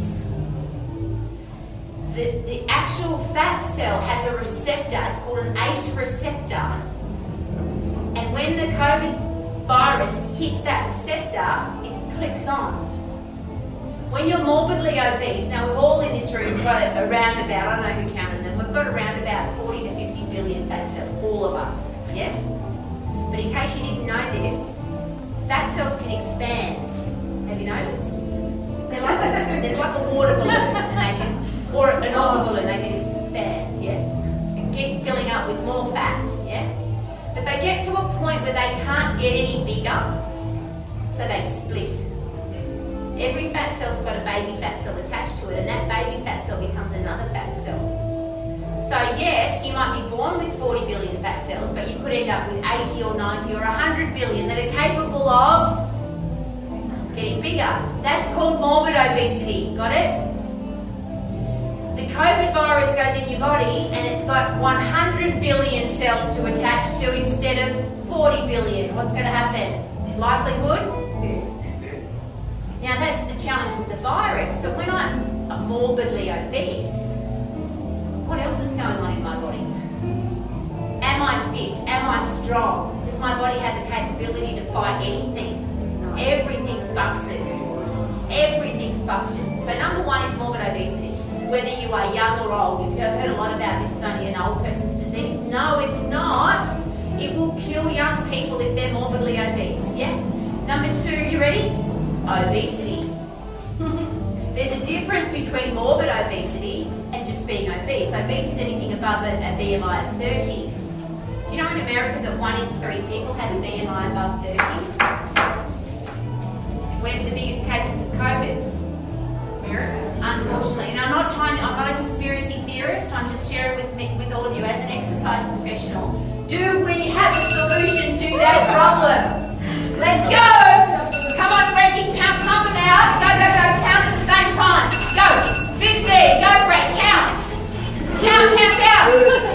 The, the actual fat cell has a receptor, it's called an A C E receptor. And when the COVID virus hits that receptor, it clicks on. When you're morbidly obese, now we've all in this room got around about, I don't know who counted them, we've got around about forty to fifty billion fat cells, all of us, yes? But in case you didn't know this, fat cells can expand. Have you noticed? They're like a, they're like a water balloon, and they can, or an oil balloon, they can expand, yes? And keep filling up with more fat, yeah? But they get to a point where they can't get any bigger, so they split. Every fat cell's got a baby fat cell attached to it, and that baby fat cell becomes another fat cell. So yes, you might be born with forty billion fat cells, but you could end up with eighty or ninety or one hundred billion that are capable of getting bigger. That's called morbid obesity. Got it? The COVID virus goes in your body and it's got one hundred billion cells to attach to instead of forty billion. What's going to happen? Likelihood? Now that's the challenge with the virus, but when I'm morbidly obese, what else is going on in my body? Am I fit? Am I strong? Does my body have the capability to fight anything? Everything's busted. Everything's busted. So number one is morbid obesity. Whether you are young or old, you've heard a lot about this is only an old person's disease. No, it's not. It will kill young people if they're morbidly obese, yeah? Number two, you ready? Obesity. There's a difference between morbid obesity and just being obese. Obese is anything above a, a B M I of thirty. Do you know in America that one in three people have a B M I above thirty? Where's the biggest cases of COVID? America. Unfortunately. And I'm not trying to, I'm not a conspiracy theorist, I'm just sharing with me, with all of you as an exercise professional. Do we have a solution to that problem? Let's go! Come on, Frankie, count, pump them out. Go, go, go, count at the same time. Go. fifteen, go, Frank, count. Count, count, count.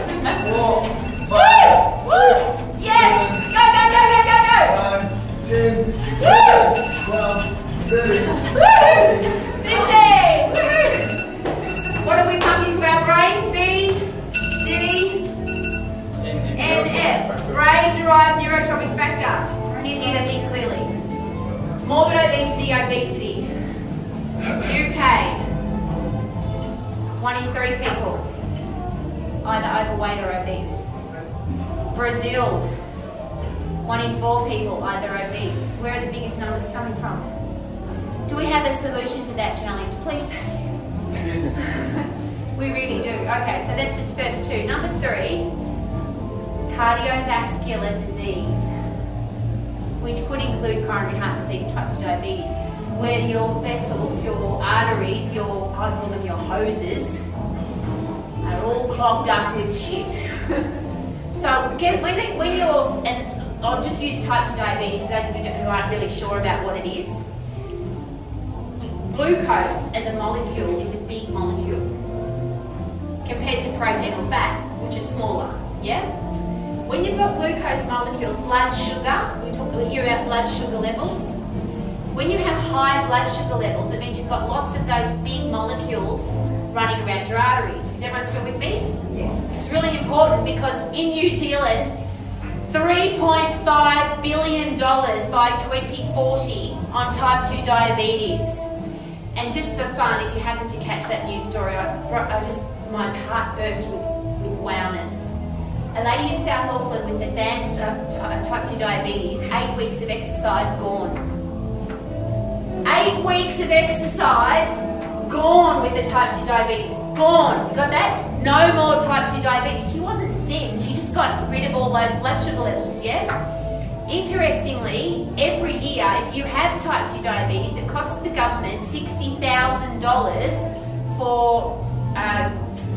Woo! Woo! Yes! Go, go, go, go, go, go. ten, Woo! twelve, thirteen. Woo! fifteen! Woo! What have we pumped into our brain? B, D, N, F. Brain-derived neurotropic factor. Here's here to think clearly. Morbid obesity, obesity. U K. One in three people either overweight or obese. Brazil. One in four people either obese. Where are the biggest numbers coming from? Do we have a solution to that challenge? Please say yes. We really do. Okay, so that's the first two. Number three, cardiovascular disease, which could include coronary heart disease, type two diabetes, where your vessels, your arteries, your, I call them your hoses, are all clogged up with shit. So get, when, it, when you're, and I'll just use type two diabetes for those of you who aren't really sure about what it is. Glucose as a molecule is a big molecule compared to protein or fat, which is smaller, yeah? When you've got glucose molecules, blood sugar, we, talk, we hear about blood sugar levels. When you have high blood sugar levels, it means you've got lots of those big molecules running around your arteries. Is everyone still with me? Yes. This is really important because in New Zealand, three point five billion dollars by twenty forty on type two diabetes. And just for fun, if you happen to catch that news story, I, I just, my heart burst with, with wowness. A lady in South Auckland with advanced uh, type two diabetes, eight weeks of exercise gone. Eight weeks of exercise gone with the type two diabetes. Gone. You got that? No more type two diabetes. She wasn't thin, she just got rid of all those blood sugar levels, yeah? Interestingly, every year, if you have type two diabetes, it costs the government sixty thousand dollars for uh,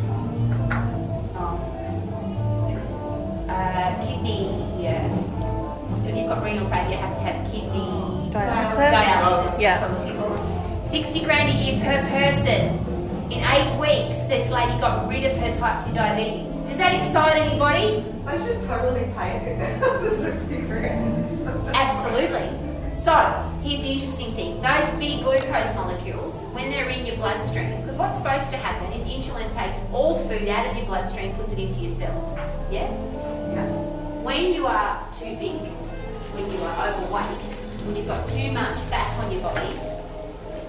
uh, kidney. Uh, when you've got renal failure, you have to have kidney dialysis. dialysis Yeah. that's what I'm looking for. sixty grand a year per person. In eight weeks, this lady got rid of her type two diabetes. Does that excite anybody? I should totally pay her the sixty grand. Absolutely. So, here's the interesting thing. Those big glucose molecules, when they're in your bloodstream, because what's supposed to happen is insulin takes all food out of your bloodstream and puts it into your cells. Yeah? Yeah. When you are too big, when you are overweight, when you've got too much fat on your body,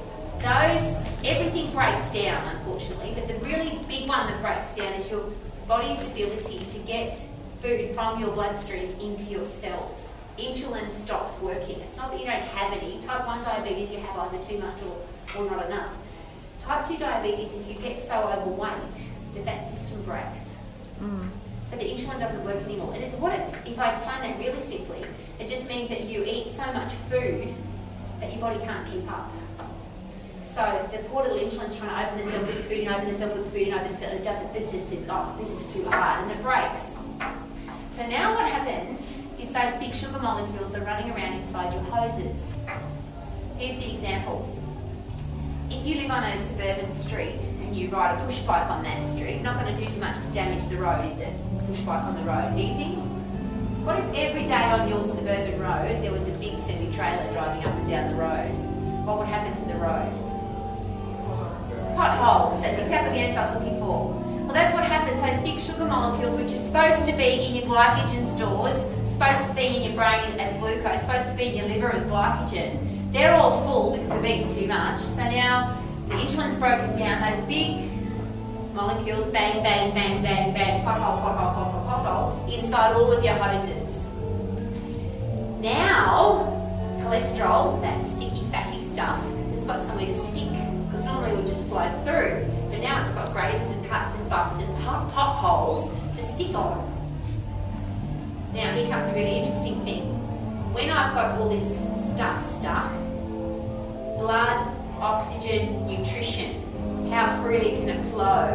those, everything breaks down, unfortunately, but the really big one that breaks down is your body's ability to get food from your bloodstream into your cells. Insulin stops working. It's not that you don't have any. Type one diabetes, you have either too much or, or not enough. Type two diabetes is you get so overweight that that system breaks. Mm. So the insulin doesn't work anymore. And it's what it's, if I explain that really simply, it just means that you eat so much food that your body can't keep up. So the poor little insulin's trying to open itself with food and open itself with food and open itself, and it doesn't, it just says, oh, this is too hard, and it breaks. So now what happens is those big sugar molecules are running around inside your hoses. Here's the example. If you live on a suburban street and you ride a push bike on that street, not going to do too much to damage the road, is it? Push bike on the road, easy? What if every day on your suburban road there was a big semi-trailer driving up and down the road? What would happen to the road? Potholes. That's exactly the answer I was looking for. Well, that's what happens. Those big sugar molecules, which are supposed to be in your glycogen stores, supposed to be in your brain as glucose, supposed to be in your liver as glycogen, they're all full because we've eaten too much. So now the insulin's broken down. Those big molecules, bang, bang, bang, bang, bang, pothole, pothole, pothole, pothole, inside all of your hoses. Now, cholesterol, that sticky, fatty stuff, has got somewhere to stick, because normally it would just flow through, but now it's got grazes and cuts and bumps and pot potholes to stick on. Now, here comes a really interesting thing. When I've got all this stuff stuck, blood, oxygen, nutrition, how freely can it flow?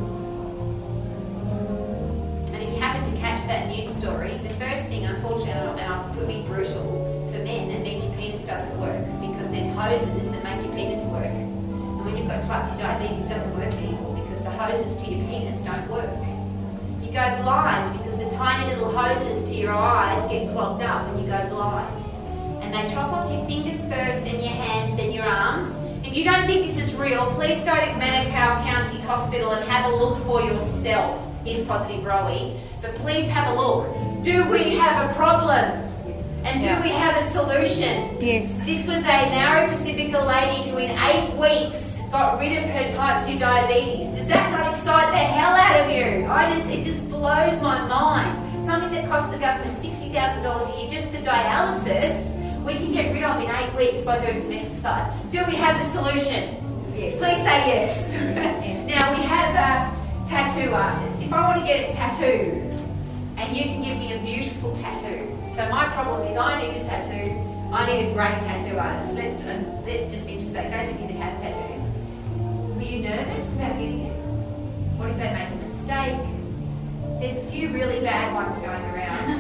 And if you happen to catch that news story, the first thing, unfortunately, and I could be brutal, for men, it means your penis doesn't work because there's hoses that make your penis work. And when you've got type two diabetes, it doesn't work anymore because the hoses to your penis don't work. You go blind because the tiny little hoses to your eyes get clogged up and you go blind. And they chop off your fingers first, then your hands, then your arms. If you don't think this is real, please go to Manukau County's hospital and have a look for yourself. Here's positive Rowie. But please have a look. Do we have a problem? And do yeah. we have a solution? Yes. This was a Maori Pacifica lady who in eight weeks got rid of her type two diabetes. Does that not excite the hell out of you? I just, it just blows my mind. Something that costs the government sixty thousand dollars a year just for dialysis, we can get rid of in eight weeks by doing some exercise. Do we have the solution? Yes. Please say yes. yes. Now we have a tattoo artist. If I want to get a tattoo and you can give me a beautiful tattoo, so my problem is I need a tattoo, I need a great tattoo artist. Let's, and let's just interstate those of you that have tattoos. Were you nervous about getting it? What if they make a mistake? There's a few really bad ones going around.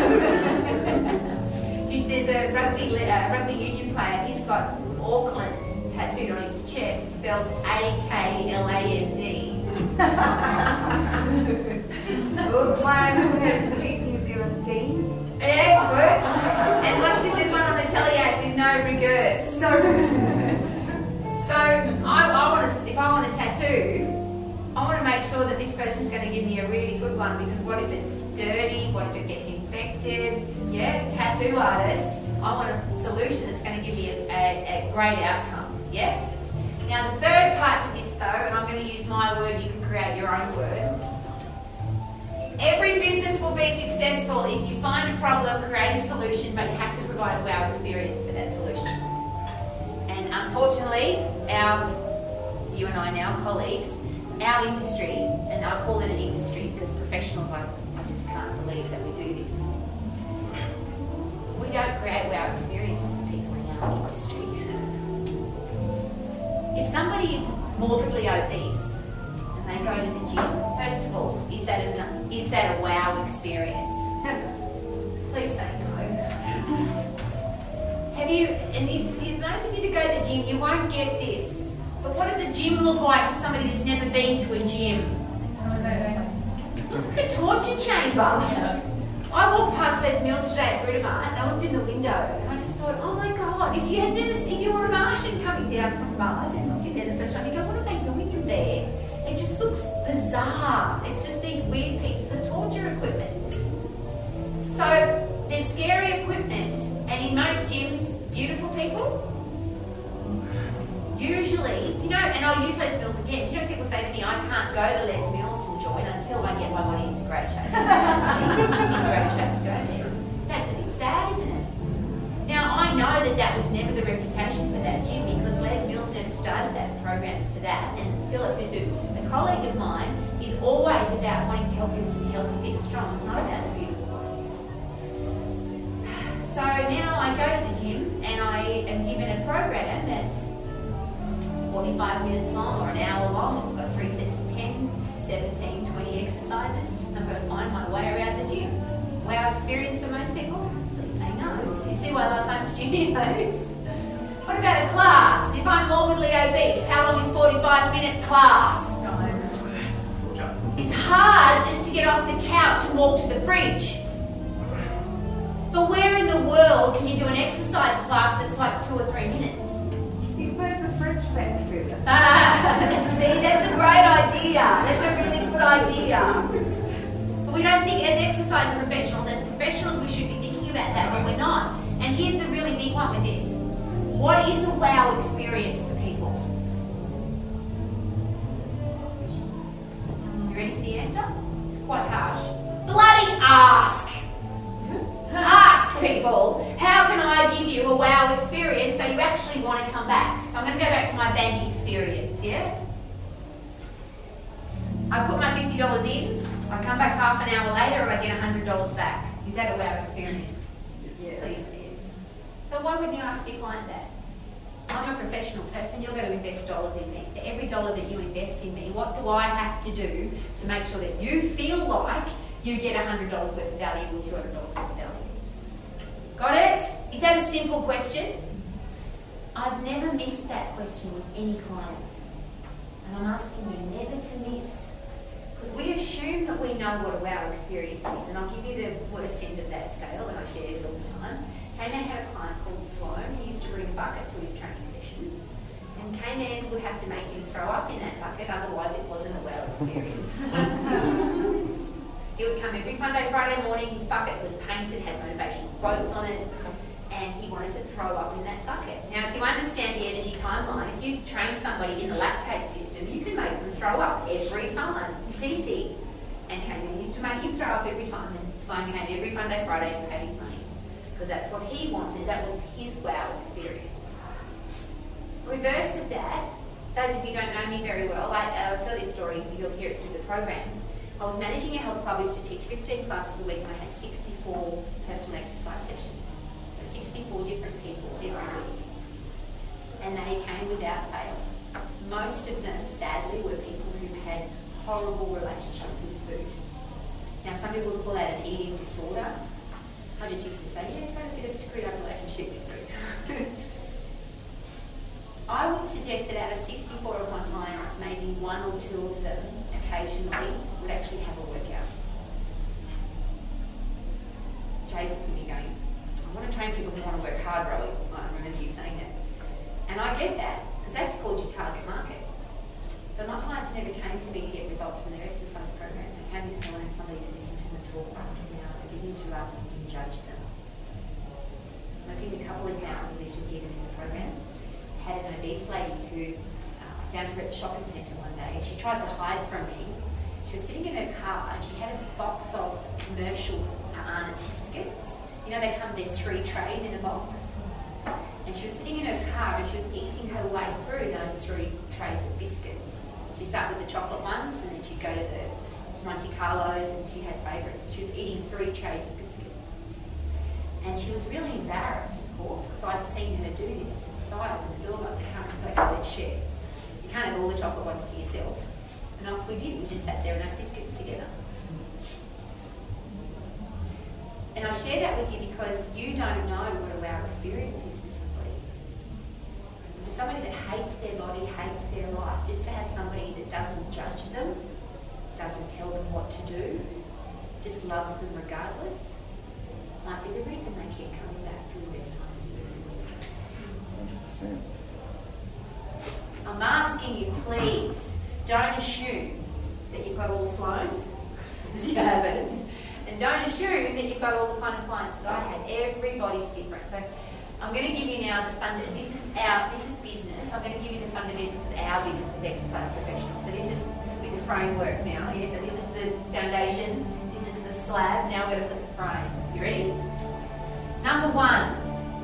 There's a rugby, uh, rugby union player, he's got Auckland tattooed on his chest, spelled A K L A N D. One who has a New Zealand theme. Yeah, good. And what's it, there's one on the telly with no regrets. No regrets. So I, I want to, if I want a tattoo, I want to make sure that this person's going to give me a really good one, because what if it's dirty? What if it gets infected? Yeah, tattoo artist, I want a solution that's going to give me a, a, a great outcome. Yeah? Now the third part to this though, and I'm going to use my word, you can create your own word. Every business will be successful if you find a problem, create a solution, but you have to provide a wow experience for that solution. And unfortunately, our, you and I now, colleagues, our industry, and I call it an industry because professionals, I, I just can't believe that we do this. We don't create wow experiences for people in our industry. If somebody is morbidly obese and they go to the gym, first of all, is that a, is that a wow experience? Please say no. Have you, and if, if those of you that go to the gym, you won't get this. But what does a gym look like to somebody that's never been to a gym? It's like a torture chamber. I walked past Les Mills today at Britomart and I looked in the window and I just thought, oh my God, if you had never seen, if you were a Martian coming down from Mars and looked in there the first time, you go, what are they doing in there? It just looks bizarre. It's just these weird pieces of torture equipment. So there's scary equipment, and in most gyms, beautiful people, Usually, do you know, and I'll use Les Mills again, do you know people say to me, I can't go to Les Mills and join until I get my body into great shape. in great shape to go there. That's a bit sad, isn't it? Now, I know that that was never the reputation for that gym because Les Mills never started that program for that. And Philip, who's a, a colleague of mine, is always about wanting to help people to be healthy, fit and strong. It's not about the beautiful body. So now I go to the gym and I am given a program that's forty-five minutes long or an hour long. It's got three sets of ten, seventeen, twenty exercises. I've got to find my way around the gym. Wow experience for most people? Please say no. You see why I love home studios? What about a class? If I'm morbidly obese, how long is forty-five minute class? It's hard just to get off the couch and walk to the fridge. But where in the world can you do an exercise class that's like two or three minutes? You can put the fridge back through them. Ah, see, that's a great idea. That's a really good idea. But we don't think, as exercise professionals, as professionals, we should be thinking about that, but we're not. And here's the really big one with this. What is a wow experience for people? You ready for the answer? It's quite harsh. Bloody ask! Ask people, how can I give you a wow experience so you actually want to come back? So I'm going to go back to my bank experience, yeah? I put my fifty dollars in, I come back half an hour later, I get one hundred dollars back. Is that a wow experience? Yeah. Please, please. So why wouldn't you ask your client that? I'm a professional person, you're going to invest dollars in me. For every dollar that you invest in me, what do I have to do to make sure that you feel like you get one hundred dollars worth of value or two hundred dollars worth of value? Got it? Is that a simple question? I've never missed that question with any client. And I'm asking you never to miss. Because we assume that we know what a wow experience is. And I'll give you the worst end of that scale, and I share this all the time. K-Man had a client called Sloan. He used to bring a bucket to his training session. And K-Man would have to make him throw up in that bucket, otherwise it wasn't a wow experience. He would come every Monday, Friday morning, his bucket was painted, had motivational quotes on it, and he wanted to throw up in that bucket. Now, if you understand the energy timeline, if you train somebody in the lactate system, you can make them throw up every time. It's easy. And K-Man used to make him throw up every time, and Sloan came every Monday, Friday and paid his money. Because that's what he wanted. That was his wow experience. Reverse of that, those of you who don't know me very well, I, I'll tell this story, you'll hear it through the program. I was managing a health club. I used to teach fifteen classes a week, and I had sixty-four personal exercise sessions. So sixty-four different people every week. And they came without fail. Most of them, sadly, were people who had horrible relationships with food. Now, some people call that an eating disorder. I just used to say, yeah, it's got a bit of a screwed up relationship with food. I would suggest that out of sixty-four of my clients, maybe one or two of them occasionally would actually have a workout. Jay's looking at me going, I want to train people who want to work hard, Rowie. I remember you saying that. And I get that, because that's called your target market. But my clients never came to me to get results from their exercise program. They came because they wanted somebody to listen to them talk right now. I didn't interrupt them, didn't judge them. I'll give you a couple of examples of this you'll get in the program. I had an obese lady who uh, I found her at the shopping centre one day, and she tried to hide from me. She was sitting in her car and she had a box of commercial uh, Arnott's biscuits. You know, they come, there's three trays in a box. And she was sitting in her car and she was eating her way through those three trays of biscuits. She'd start with the chocolate ones, and then she'd go to the Monte Carlos, and she had favourites. But she was eating three trays of biscuits. And she was really embarrassed, of course, because I'd seen her do this. So I opened the door, got the car and spoke, let's share. You can't have all the chocolate ones to yourself. And off we did. We just sat there and ate biscuits together. And I share that with you because you don't know what a wow experience is for somebody. For somebody that hates their body, hates their life, just to have somebody that doesn't judge them, doesn't tell them what to do, just loves them regardless, might be the reason they keep coming back to invest time in you. one hundred percent. I'm asking you, please, don't assume that you've got all Sloans, because you haven't. And don't assume that you've got all the kind of clients that I had. Everybody's different. So I I'm going to give you now the fund. This is our. This is business. I'm going to give you the fundamentals of our business as exercise professionals. So this is this will be the framework now. Yeah. So this is the foundation. This is the slab. Now we're going to put the frame. You ready? Number one.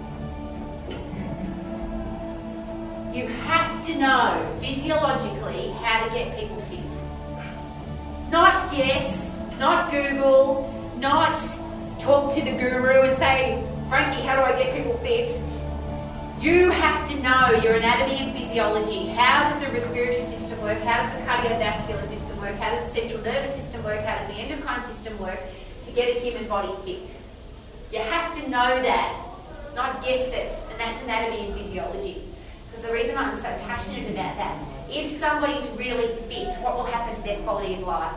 You have to know physiologically how to get people fit. Not guess, not Google, not talk to the guru and say, Frankie, how do I get people fit? You have to know your anatomy and physiology. How does the respiratory system work? How does the cardiovascular system work? How does the central nervous system work? How does the endocrine system work to get a human body fit? You have to know that, not guess it. And that's anatomy and physiology. Because the reason I'm so passionate about that, if somebody's really fit, what will happen to their quality of life?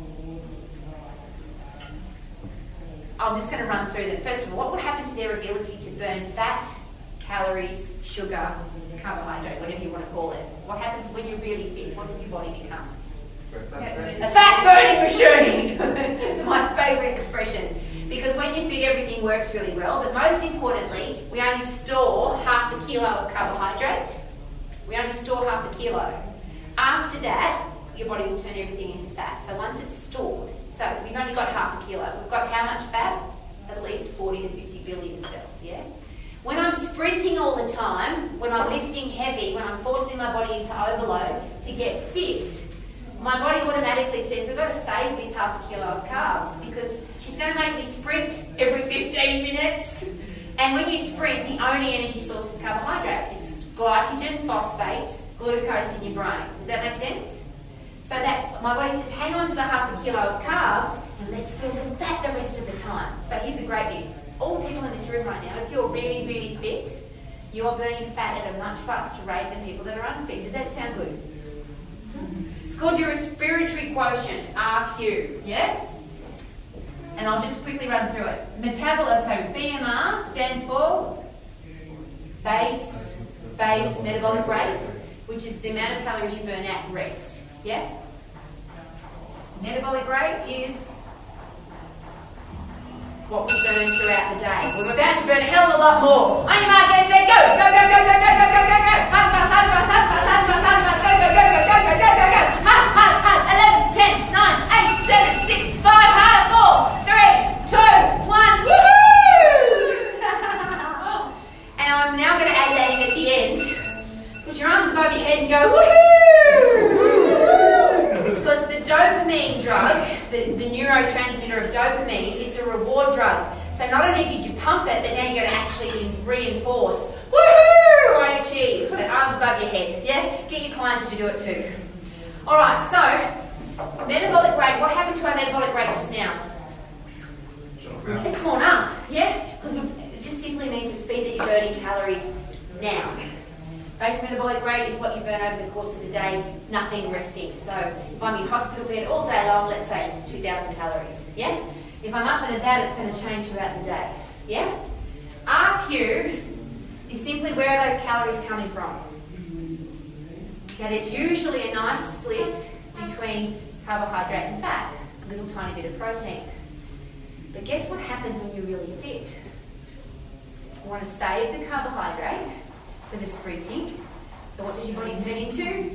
I'm just going to run through them. First of all, what would happen to their ability to burn fat, calories, sugar, carbohydrate, whatever you want to call it? What happens when you're really fit? What does your body become? A fat burning machine! My favourite expression. Because when you're fit, everything works really well. But most importantly, we only store half a kilo of carbohydrate. We only store half a kilo. After that, your body will turn everything into fat. So once it's stored, so we've only got half a kilo. We've got how much fat? At least forty to fifty billion cells, yeah? When I'm sprinting all the time, when I'm lifting heavy, when I'm forcing my body into overload to get fit, my body automatically says, we've got to save this half a kilo of carbs because she's going to make me sprint every fifteen minutes. And when you sprint, the only energy source is carbohydrate. It's glycogen, phosphates, glucose in your brain. Does that make sense? So that my body says, hang on to the half a kilo of carbs and let's burn the fat the rest of the time. So here's the great news. All people in this room right now, if you're really, really fit, you are burning fat at a much faster rate than people that are unfit. Does that sound good? It's called your respiratory quotient, R Q, yeah? And I'll just quickly run through it. Metabolism, so B M R stands for base, base metabolic rate, which is the amount of calories you burn at rest. Yeah? Metabolic rate is what we burn throughout the day. We're about to burn a hell of a lot more. On your mark, get set, go! Go, go, go, go, go, go, go, go, go! Hard, fast, hard, fast, hard, fast, hard, fast, hard, fast, go, go, go, go, go, go, go, go, go! Hard, hard, hard! eleven, ten, nine, eight, seven, six, five, hard, four, three, two, one, woohoo! And I'm now going to add that in at the end. Put your arms above your head and go, woohoo! Because the dopamine drug, the, the neurotransmitter of dopamine, it's a reward drug. So not only did you pump it, but now you're going to actually reinforce. Woohoo! I achieved. So arms above your head. Yeah? Get your clients to do it too. Alright, so metabolic rate. What happened to our metabolic rate just now? It's gone up. Yeah? Because it just simply means the speed that you're burning calories now. Base metabolic rate is what you burn over the course of the day, nothing resting. So if I'm in hospital bed all day long, let's say it's two thousand calories. Yeah? If I'm up and about, it's going to change throughout the day. Yeah? R Q is simply where are those calories coming from. Now there's usually a nice split between carbohydrate and fat, a little tiny bit of protein. But guess what happens when you're really fit? You want to save the carbohydrate for the sprinting. So what does your body turn into?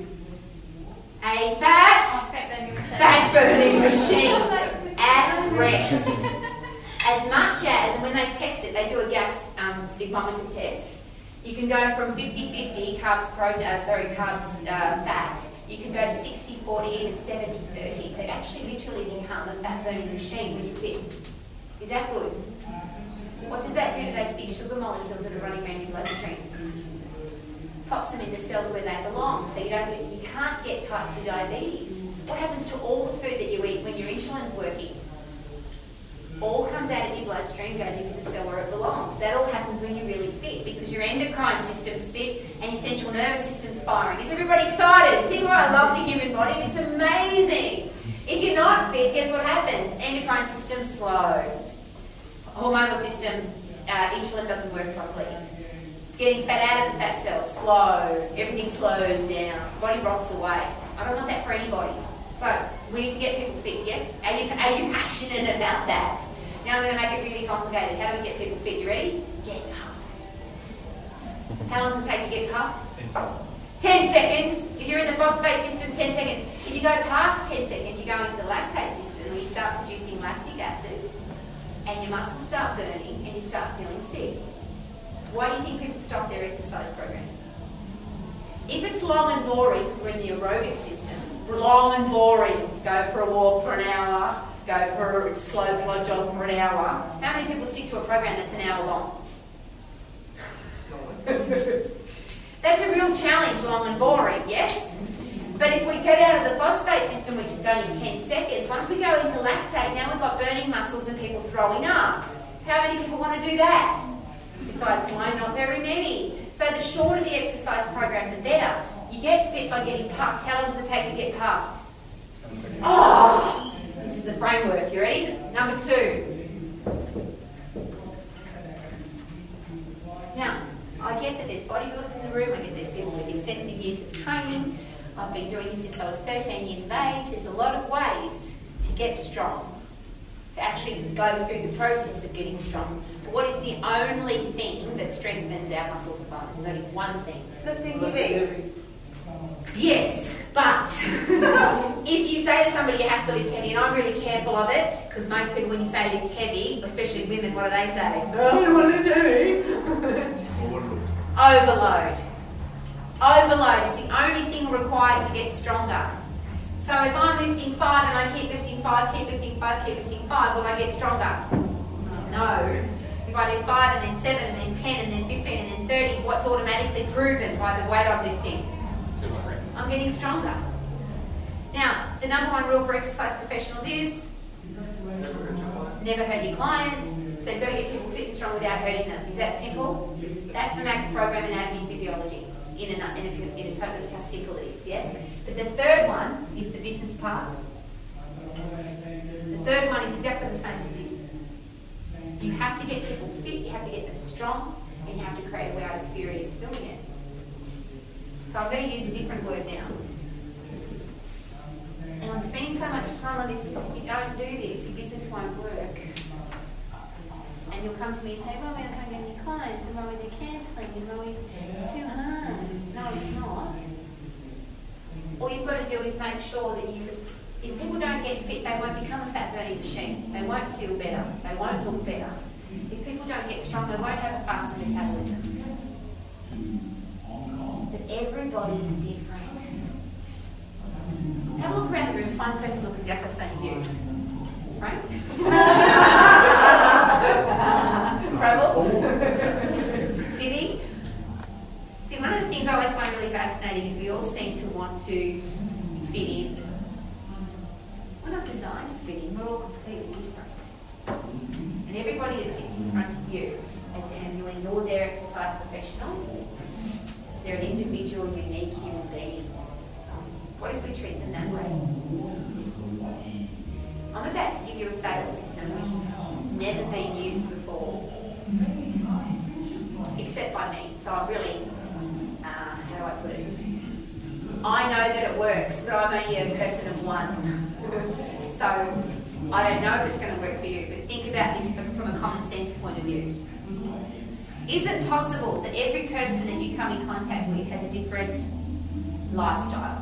A fat, Oh, fat burning machine. fat burning machine at rest. As much as, and when they test it, they do a gas um, sphygmometer test. You can go from fifty-fifty carbs, protein, uh, sorry, carbs, uh, fat. You can go to sixty forty, even seventy thirty. So you actually literally become a fat burning machine when you're fit. Is that good? What does that do to those big sugar molecules that are running around your bloodstream? Pops them into cells where they belong, so you don't get, you can't get type two diabetes. What happens to all the food that you eat when your insulin's working? All comes out of your bloodstream, goes into the cell where it belongs. That all happens when you're really fit because your endocrine system's fit and your central nervous system's firing. Is everybody excited? Think why I love the human body? It's amazing. If you're not fit, guess what happens? Endocrine system slow. Hormonal system, uh, insulin doesn't work properly. Getting fat out of the fat cells, slow. Everything slows down. Body rots away. I don't want that for anybody. So we need to get people fit, yes? Are you, are you passionate about that? Now I'm going to make it really complicated. How do we get people fit? You ready? Get tough. How long does it take to get puffed? ten seconds. If you're in the phosphate system, ten seconds. If you go past ten seconds, you go into the lactate system where you start producing lactic acid and your muscles start burning and you start feeling sick. Why do you think people stop their exercise program? If it's long and boring, because we're in the aerobic system, long and boring, go for a walk for an hour, go for a slow plod jog for an hour. How many people stick to a program that's an hour long? That's a real challenge, long and boring, yes? But if we get out of the phosphate system, which is only ten seconds, once we go into lactate, now we've got burning muscles and people throwing up. How many people want to do that? Besides mine, not very many. So the shorter the exercise program, the better. You get fit by getting puffed. How long does it take to get puffed? Oh! This is the framework. You ready? Number two. Now, I get that there's bodybuilders in the room. I get there's people with extensive years of training. I've been doing this since I was thirteen years of age. There's a lot of ways to get strong, to actually go through the process of getting strong. But what is the only thing that strengthens our muscles and bones? There's only one thing. Lifting heavy. Yes, but if you say to somebody you have to lift heavy, and I'm really careful of it, because most people when you say lift heavy, especially women, what do they say? I don't want to do. Overload. Overload is the only thing required to get stronger. So if I'm lifting five and I keep lifting five, keep lifting five, keep lifting five, will I get stronger? No. If I lift five and then seven and then ten and then fifteen and then thirty, what's automatically proven by the weight I'm lifting? I'm getting stronger. Now, the number one rule for exercise professionals is never hurt your client. So you've got to get people fit and strong without hurting them. Is that simple? That's the max program in anatomy and physiology. In a, in a, in a total, that's how simple it is, yeah? But the third one is the business part. The third one is exactly the same as this. You have to get people fit, you have to get them strong, and you have to create a wow experience doing it. So I'm going to use a different word now. And I'm spending so much time on this because if you don't do this, your business won't work. And you'll come to me and say, Rowie, I can't get any clients, and Rowie, they're cancelling, and Rowie, it's too hard. No, it's not. All you've got to do is make sure that you, if people don't get fit, they won't become a fat burning machine. They won't feel better. They won't look better. If people don't get strong, they won't have a faster metabolism. But everybody's different. Have a look around the room, find a person who looks exactly the same as you. Frank? Travel? Sydney? See, one of the things I always find really fascinating is we all seem to want to fit in. We're not designed to fit in, we're all completely different. And everybody that sits in front of you, as in you're their exercise professional, they're an individual, unique human being. What if we treat them that way? I'm about to give you a sales system which has never been used before, except by me. So I'm really, uh, how do I put it? I know that it works, but I'm only a person of one. So I don't know if it's going to work for you, but think about this from, from a common sense point of view. Is it possible that every person that you come in contact with has a different lifestyle?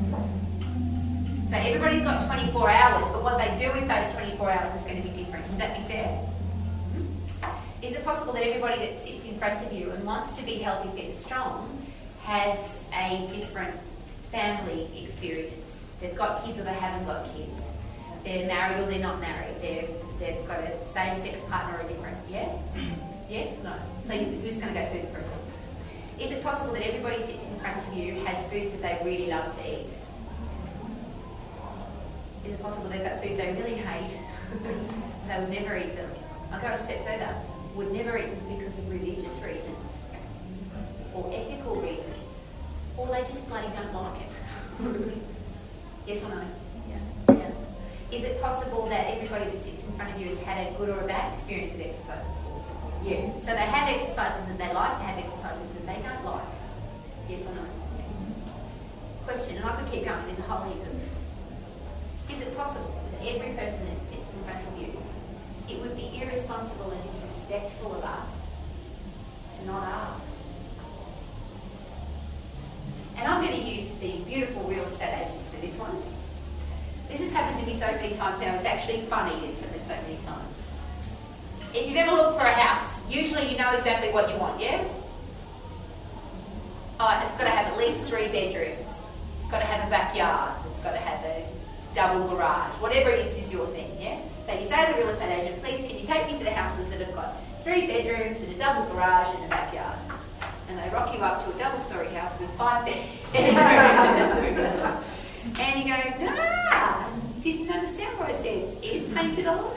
So everybody's got twenty-four hours, but what they do with those twenty-four hours is going to be different. Would that be fair? Is it possible that everybody that sits in front of you and wants to be healthy, fit and strong has a different family experience? They've got kids or they haven't got kids. They're married or they're not married. They're, they've got a same-sex partner or different, yeah? Yes? No? Please, we're just going to go through the process. Is it possible that everybody sits in front of you has foods that they really love to eat? Is it possible they've got foods they really hate? They would never eat them. I'll go a step further. Would never eat them because of religious reasons or ethical reasons, or they just bloody don't like it. Yes or no? Yeah. Yeah. Is it possible that everybody that sits in front of you has had a good or a bad experience with exercise before? Yeah. So they have exercises that they like, they have exercises that they don't like. Yes or no? Yeah. Question, and I could keep going, there's a whole heap of. Is it possible that every person that sits in front of you, it would be irresponsible and disrespectful of us to not ask? so many times now, it's actually funny it's heard it so many times. If you've ever looked for a house, usually you know exactly what you want, yeah? Oh, it's got to have at least three bedrooms. It's got to have a backyard. It's got to have a double garage. Whatever it is is your thing, yeah? So you say to the real estate agent, please can you take me to the houses that have got three bedrooms and a double garage and a backyard? And they rock you up to a double-storey house with five bedrooms. And you go, ah, didn't understand what I said. Is painted on?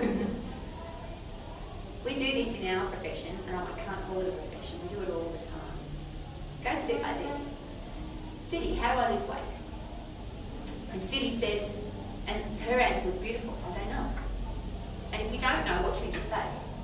We do this in our profession, and I can't call it a profession. We do it all the time. It goes a bit like this. City, how do I lose weight? And City says, and her answer was beautiful, I don't know. And if you don't know, what should you say?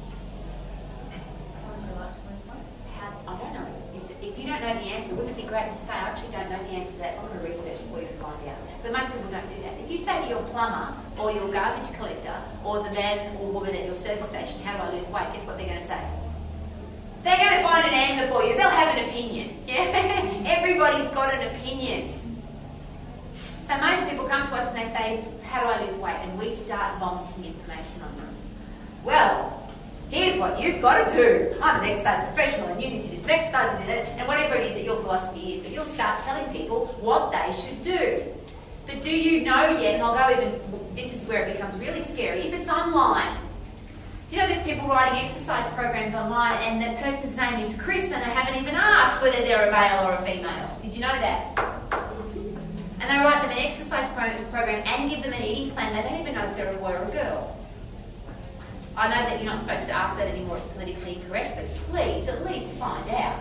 How, I don't know. Is that if you don't know the answer, wouldn't it be great to say, I actually don't know the answer to that, I'm going to research it for you to find out. But most people don't do that. If you say to your plumber, or your garbage collector, or the man or woman at your service station, how do I lose weight? Guess what they're going to say? They're going to find an answer for you. They'll have an opinion. Yeah? Everybody's got an opinion. So most people come to us and they say, how do I lose weight? And we start vomiting information on them. Well, here's what you've got to do. I'm an exercise professional and you need to do some exercise and, and whatever it is that your philosophy is. But you'll start telling people what they should do. But do you know yet, and I'll go even, this is where it becomes really scary, if it's online. Do you know there's people writing exercise programs online and the person's name is Chris and they haven't even asked whether they're a male or a female? Did you know that? And they write them an exercise pro- program and give them an eating plan. They don't even know if they're a boy or a girl. I know that you're not supposed to ask that anymore, it's politically incorrect, but please at least find out.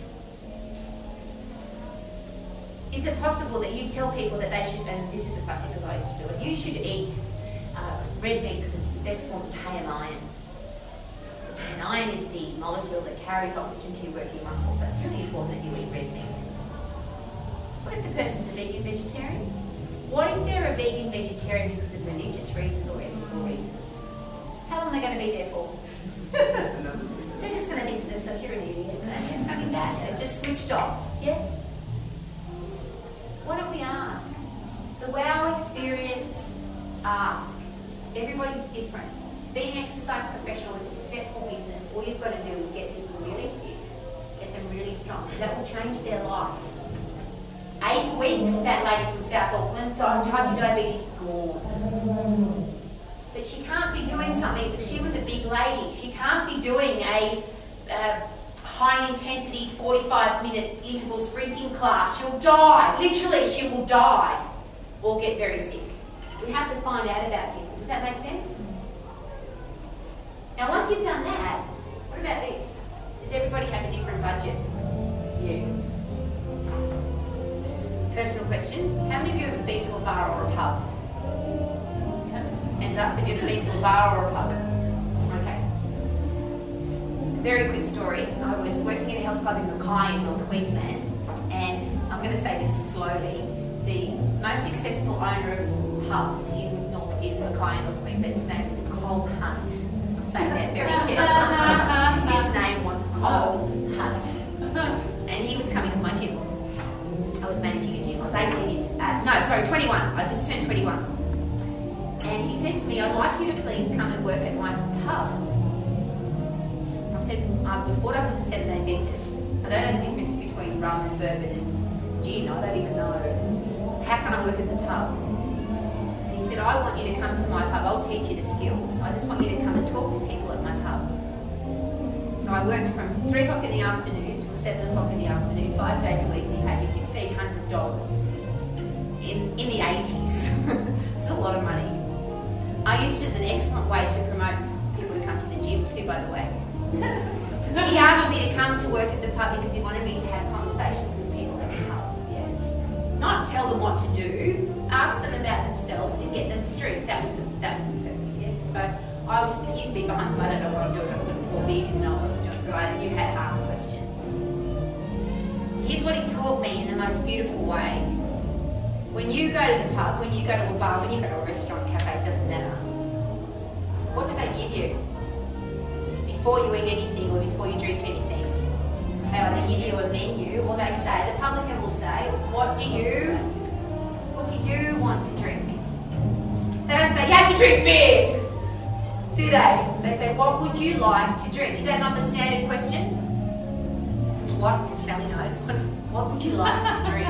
Is it possible that you tell people that they should, and this is a classic because I used to do it, you should eat uh, red meat because it's the best form of K M iron. And iron is the molecule that carries oxygen to your working muscles, so it's really important that you eat red meat. What if the person's a vegan vegetarian? What if they're a vegan vegetarian because of religious reasons or ethical reasons? How long are they going to be there for? They're just going to think to themselves, you're an idiot, and they're coming back. They're just switched off. Yeah? Why don't we ask? The WOW experience, ask. Everybody's different. To be an exercise professional with a successful business, all you've got to do is get people really fit, get them really strong, because that will change their life. Eight weeks, that lady from South Auckland, type two diabetes, gone. But she can't be doing something, she was a big lady, she can't be doing a uh, high intensity forty-five minute interval sprinting class. She'll die, literally she will die or get very sick. We have to find out about people. Does that make sense? Now once you've done that, what about this? Does everybody have a different budget? Yes. Personal question, how many of you have been to a bar or a pub? Hands up, have you ever been to a bar or a pub? Okay. Very quick story. I was working in a health club in Mackay in North Queensland, and I'm going to say this slowly. The most successful owner of pubs in North in Mackay in North Queensland, his name was Cole Hunt. I'm saying that very carefully. His name was Cole Hunt. And he was coming to my gym. I was managing a gym. I was eighteen years, uh, no, sorry, twenty-one. I just turned twenty-one. And he said to me, I'd like you to please come and work at my pub. I said, I was brought up as a seven-day Adventist. I don't know the difference between rum and bourbon and gin. I don't even know. How can I work at the pub? And he said, I want you to come to my pub. I'll teach you the skills. I just want you to come and talk to people at my pub. So I worked from three o'clock in the afternoon till seven o'clock in the afternoon, five days a week, and he paid me fifteen hundred dollars in, in the eighties. It's a lot of money. I used it as an excellent way to promote people to come to the gym too, by the way. He asked me to come to work at the pub because he wanted me to have conversations with people at the pub. Yeah. Not tell them what to do, ask them about themselves and get them to drink. That was the, that was the purpose, yeah. So I was, he's big behind him, I don't know what I'm doing, I couldn't fall big and know what I was doing, but I, you had to ask questions. Here's what he taught me in the most beautiful way. When you go to the pub, when you go to a bar, when you go to a restaurant, cafe, it doesn't matter. What do they give you? Before you eat anything or before you drink anything. They either give you a menu or they say, the publican will say, what do you, what do you want to drink? They drink beer. Do they? They say, what would you like to drink? Is that not the standard question? What? Shelley knows. What, what would you like to drink?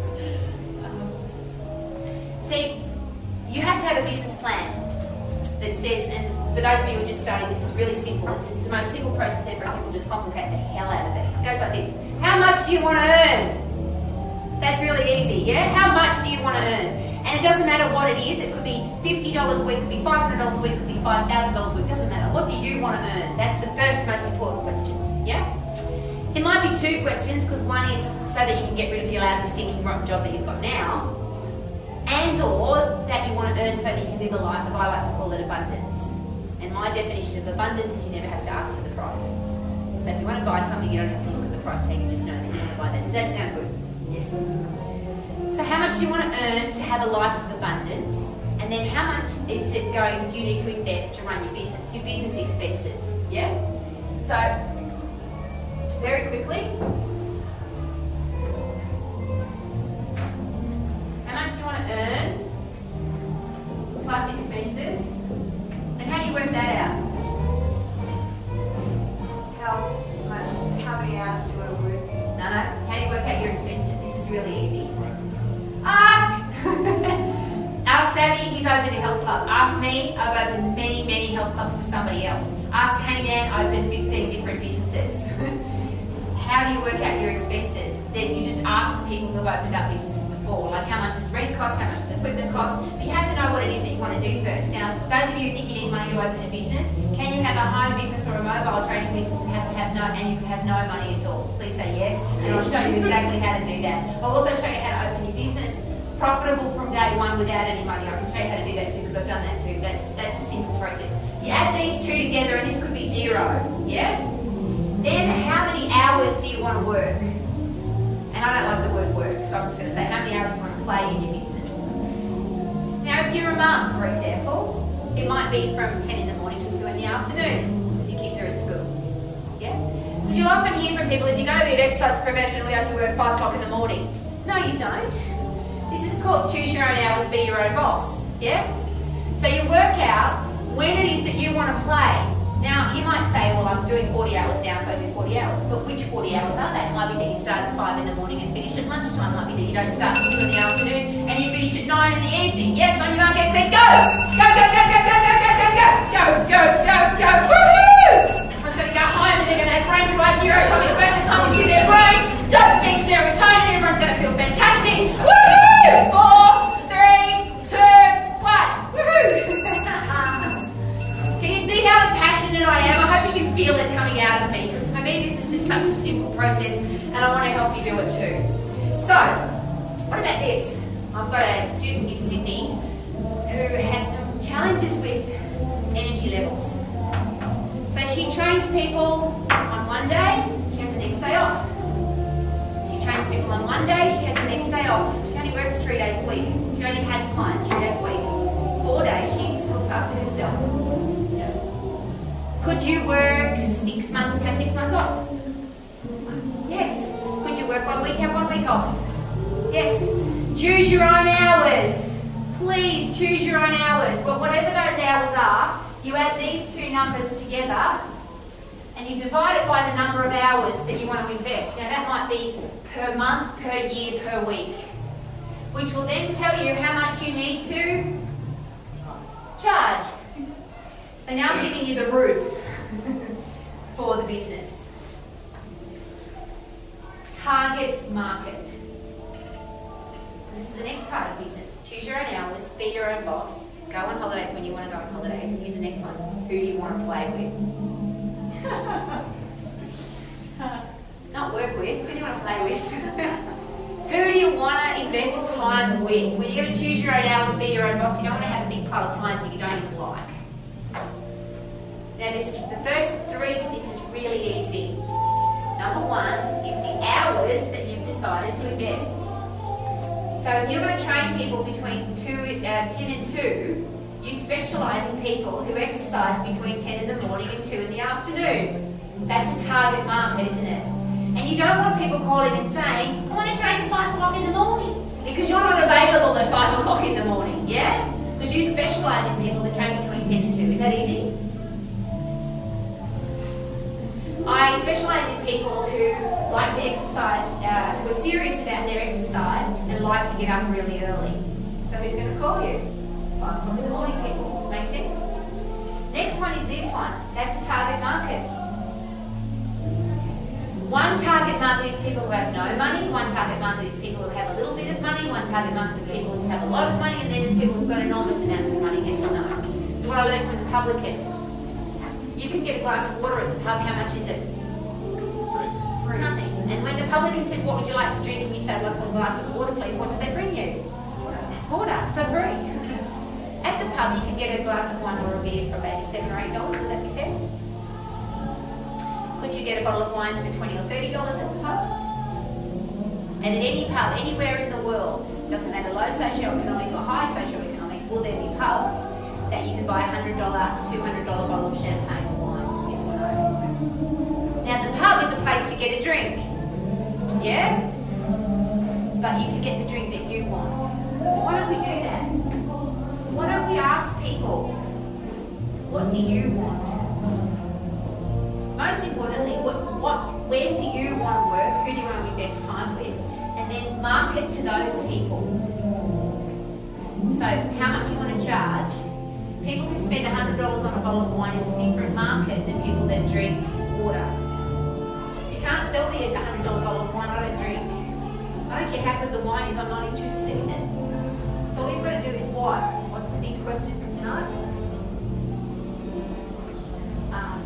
See, you have to have a business plan that says, and for those of you who are just starting, this is really simple. It's, it's the most simple process ever, and people just complicate the hell out of it. It goes like this. How much do you want to earn? That's really easy, yeah? How much do you want to earn? And it doesn't matter what it is. It could be fifty dollars a week, it could be five hundred dollars a week, it could be five thousand dollars a week. It doesn't matter. What do you want to earn? That's the first most important question, yeah? It might be two questions, because one is so that you can get rid of your lousy, stinking, rotten job that you've got now, and or that you want to earn so that you can live a life of, I like to call it abundance. And my definition of abundance is you never have to ask for the price. So if you want to buy something, you don't have to look at the price tag, you just know that you want to buy that. Does that sound good? Yes. So how much do you want to earn to have a life of abundance? And then how much is it going, do you need to invest to run your business, your business expenses? Yeah? So, very quickly, how much do you want to earn plus expenses? And how do you work that out? How much, how many hours do you want to work? No, no. How do you work out your expenses? This is really easy. Ask! Ask Savvy, he's opened a health club. Ask me, I've opened many, many health clubs for somebody else. Ask Hangman, opened fifteen different businesses. How do you work out your expenses? Then you just ask the people who have opened up businesses before, like how much does rent cost, how much does equipment cost, but you have to know what it is that you want to do first. Now, those of you who think you need money to open a business, can you have a home business or a mobile training business and have to have no, and you have no money at all? Please say yes, and I'll show you exactly how to do that. I'll also show you how to open your business profitable from day one without any money. I can show you how to do that too, because I've done that too. That's that's a simple process. You add these two together and this could be zero, yeah? Then how many hours do you want to work? And I don't like the word work, so I'm just going to say how many hours do you want to play in your business? Now if you're a mum, for example, it might be from ten in the morning till two in the afternoon, because your kids are at school, yeah? Because you'll often hear from people, if you're going to be an exercise professional, you have to work five o'clock in the morning. No, you don't. This is called choose your own hours, be your own boss, yeah? So you work out when it is that you want to play. Now, you might say, well, I'm doing forty hours now, so I do forty hours. But which forty hours are they? It might be that you start at five in the morning and finish at lunchtime. It might be that you don't start until two in the afternoon and you finish at nine in the evening. Yes, on your mark, get set, go! Go, go, go, go, go, go, go, go, go! Go, go, go, go, woohoo! Everyone's going to go home and they're going to have brain drive, neurotomic effect and pump into their brain. Dopamine, serotonin, everyone's going to feel fantastic. Woohoo! Four, three, two, one. Woohoo! Can you see how passionate I am? I hope you can feel it coming out of me, because for me this is just such a simple process and I want to help you do it too. So, what about this? I've got a student in Sydney who has some challenges with energy levels. So she trains people on one day, she has the next day off. She trains people on one day, she has the next day off. She only works three days a week. She only has clients three days a week. Four days she looks after herself. Could you work six months and have six months off? Yes. Could you work one week, have one week off? Yes. Choose your own hours. Please choose your own hours. But whatever those hours are, you add these two numbers together and you divide it by the number of hours that you want to invest. Now that might be per month, per year, per week, which will then tell you how much you need to charge. So now I'm giving you the roof for the business. Target market. This is the next part of business. Choose your own hours, be your own boss, go on holidays when you want to go on holidays, and here's the next one. Who do you want to play with? Not work with, who do you want to play with? Who do you want to invest time with? When you're going to choose your own hours, be your own boss, you don't want to have a big pile of clients that you don't even like. Now this, the first three to this is really easy. Number one is the hours that you've decided to invest. So if you're going to train people between two, uh, ten and two, you specialise in people who exercise between ten in the morning and two in the afternoon. That's a target market, isn't it? And you don't want people calling and saying, I want to train at five o'clock in the morning, because you're not available at five o'clock in the morning, yeah? Because Because you specialise in people that train between ten and two. Is that easy? I specialise in people who like to exercise, uh, who are serious about their exercise and like to get up really early. So who's going to call you? Five o'clock in the morning people. Make sense? Next one is this one. That's a target market. One target market is people who have no money. One target market is people who have a little bit of money. One target market is people who have a lot of money. And then there's people who've got enormous amounts of money. Yes or no? So what I learned from the publican. You can get a glass of water at the pub. How much is it? For nothing. And when the publican says, what would you like to drink? And you say, well, a glass of water, please. What do they bring you? Water. For free. At the pub, you can get a glass of wine or a beer for maybe seven or eight dollars. Would that be fair? Could you get a bottle of wine for twenty or thirty dollars at the pub? And at any pub, anywhere in the world, doesn't matter low socioeconomic or high socioeconomic, will there be pubs that you can buy a one hundred dollars, two hundred dollars bottle of champagne or wine? Yes or no? Now, the pub is a place to get a drink. Yeah? But you can get the drink that you want. Why don't we do that? Why don't we ask people, what do you want? Most importantly, what, what, where do you want to work? Who do you want to invest time with? And then market to those people. So how much you want to charge? People who spend one hundred dollars on a bottle of wine is a different market than people that drink water. You can't sell me a one hundred dollars bottle of wine I don't drink. I don't care how good the wine is, I'm not interested in it. So all you've got to do is what? What's the big question from tonight? Um,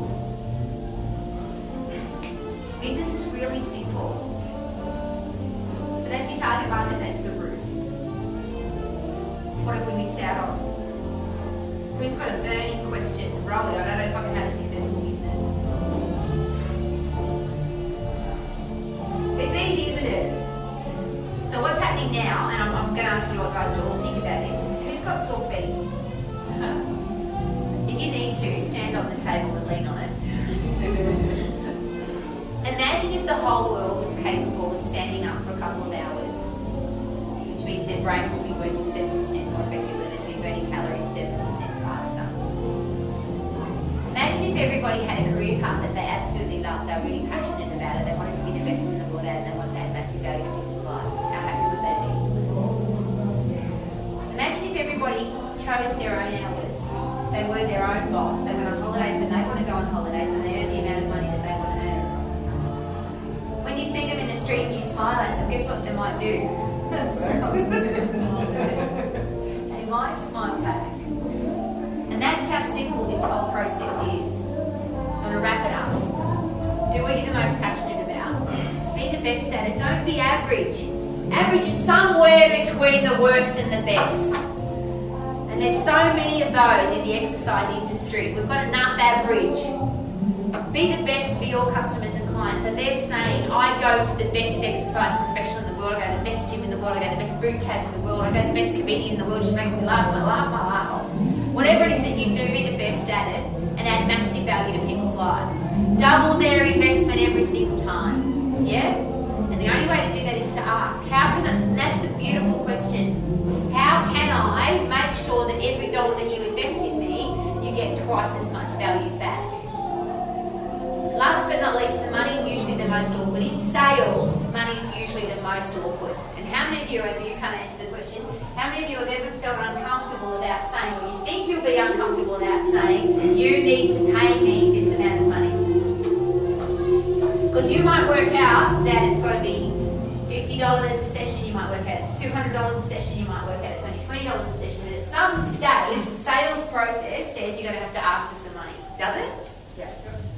business is really simple. So that's your target market, that's the roof. What have we missed out on? Who's got a burning question? Rolly, I don't know if I can have a successful business. It's easy, isn't it? So what's happening now, and I'm, I'm going to ask you all guys to all think about this. Who's got sore feet? If you need to, stand on the table and lean on it. Imagine if the whole world was capable of standing up for a couple of hours, which means their brain will be working seven percent more effectively than they'd be burning calories seven percent faster. Imagine if everybody had a career path that they absolutely loved, they were really passionate about it, they wanted to be the best in the world at it, and they wanted to add massive value to people's lives. How happy would they be? Imagine if everybody chose their own hours. They were their own boss. They went on holidays when they want to go on holidays, and they earn the amount of money that they want to earn. When you see them in the street and you smile at them, guess what they might do? They might smile back. And that's how simple this whole process is. I'm going to wrap it up. Do what you're the most passionate about. Be the best at it. Don't be average. Average is somewhere between the worst and the best. And there's so many of those in the exercise industry. We've got enough average. Be the best for your customers and clients. So they're saying, I go to the best exercise professional in the world, I go to the best gym in the world, I go to the best boot camp in the world, I go to the best comedian in the world, she makes me laugh my laugh my ass off. Whatever it is that you do, be the best at it and add massive value to people's lives. Double their investment every single time. Yeah? And the only way to do that is to ask, how can I, and that's the beautiful question, how can I make sure that every dollar that you invest in me, you get twice as much value back? Last but not least, the money is usually the most awkward. In sales, money is usually the most awkward. And how many of you, and you can't answer the question, how many of you have ever felt uncomfortable about saying, or you think you'll be uncomfortable about saying, you need to pay me this amount of money? Because you might work out that it's got to be fifty dollars a session, you might work out it's two hundred dollars a session, you might work out it's only twenty dollars a session, but at some stage, the sales process says you're going to have to ask for some money. Does it? Yeah.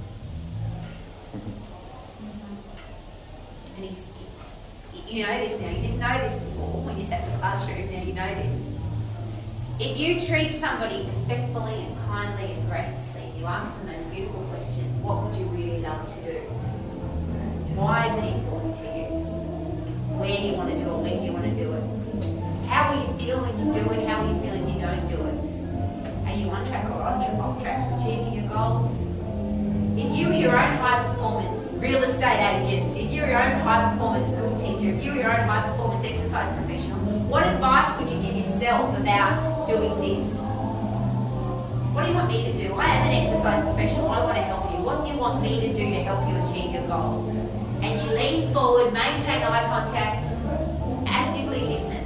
And he's, you know this now, you didn't know this before when you sat in the classroom, now you know this. If you treat somebody respectfully and kindly and graciously, you ask them those beautiful questions, what would you really love to do? Why is it important to you? Where do you want to do it? When do you want to do it? How will you feel when you do it? How will you feel if you don't do it? Are you on track or on track, off track to achieving your goals? If you were your own high performance real estate agent, if you're your own high performance school teacher, teacher, if you were your own high performance exercise professional, what advice would you give yourself about doing this? What do you want me to do? I am an exercise professional. I want to help you. What do you want me to do to help you achieve your goals? And you lean forward, maintain eye contact, actively listen.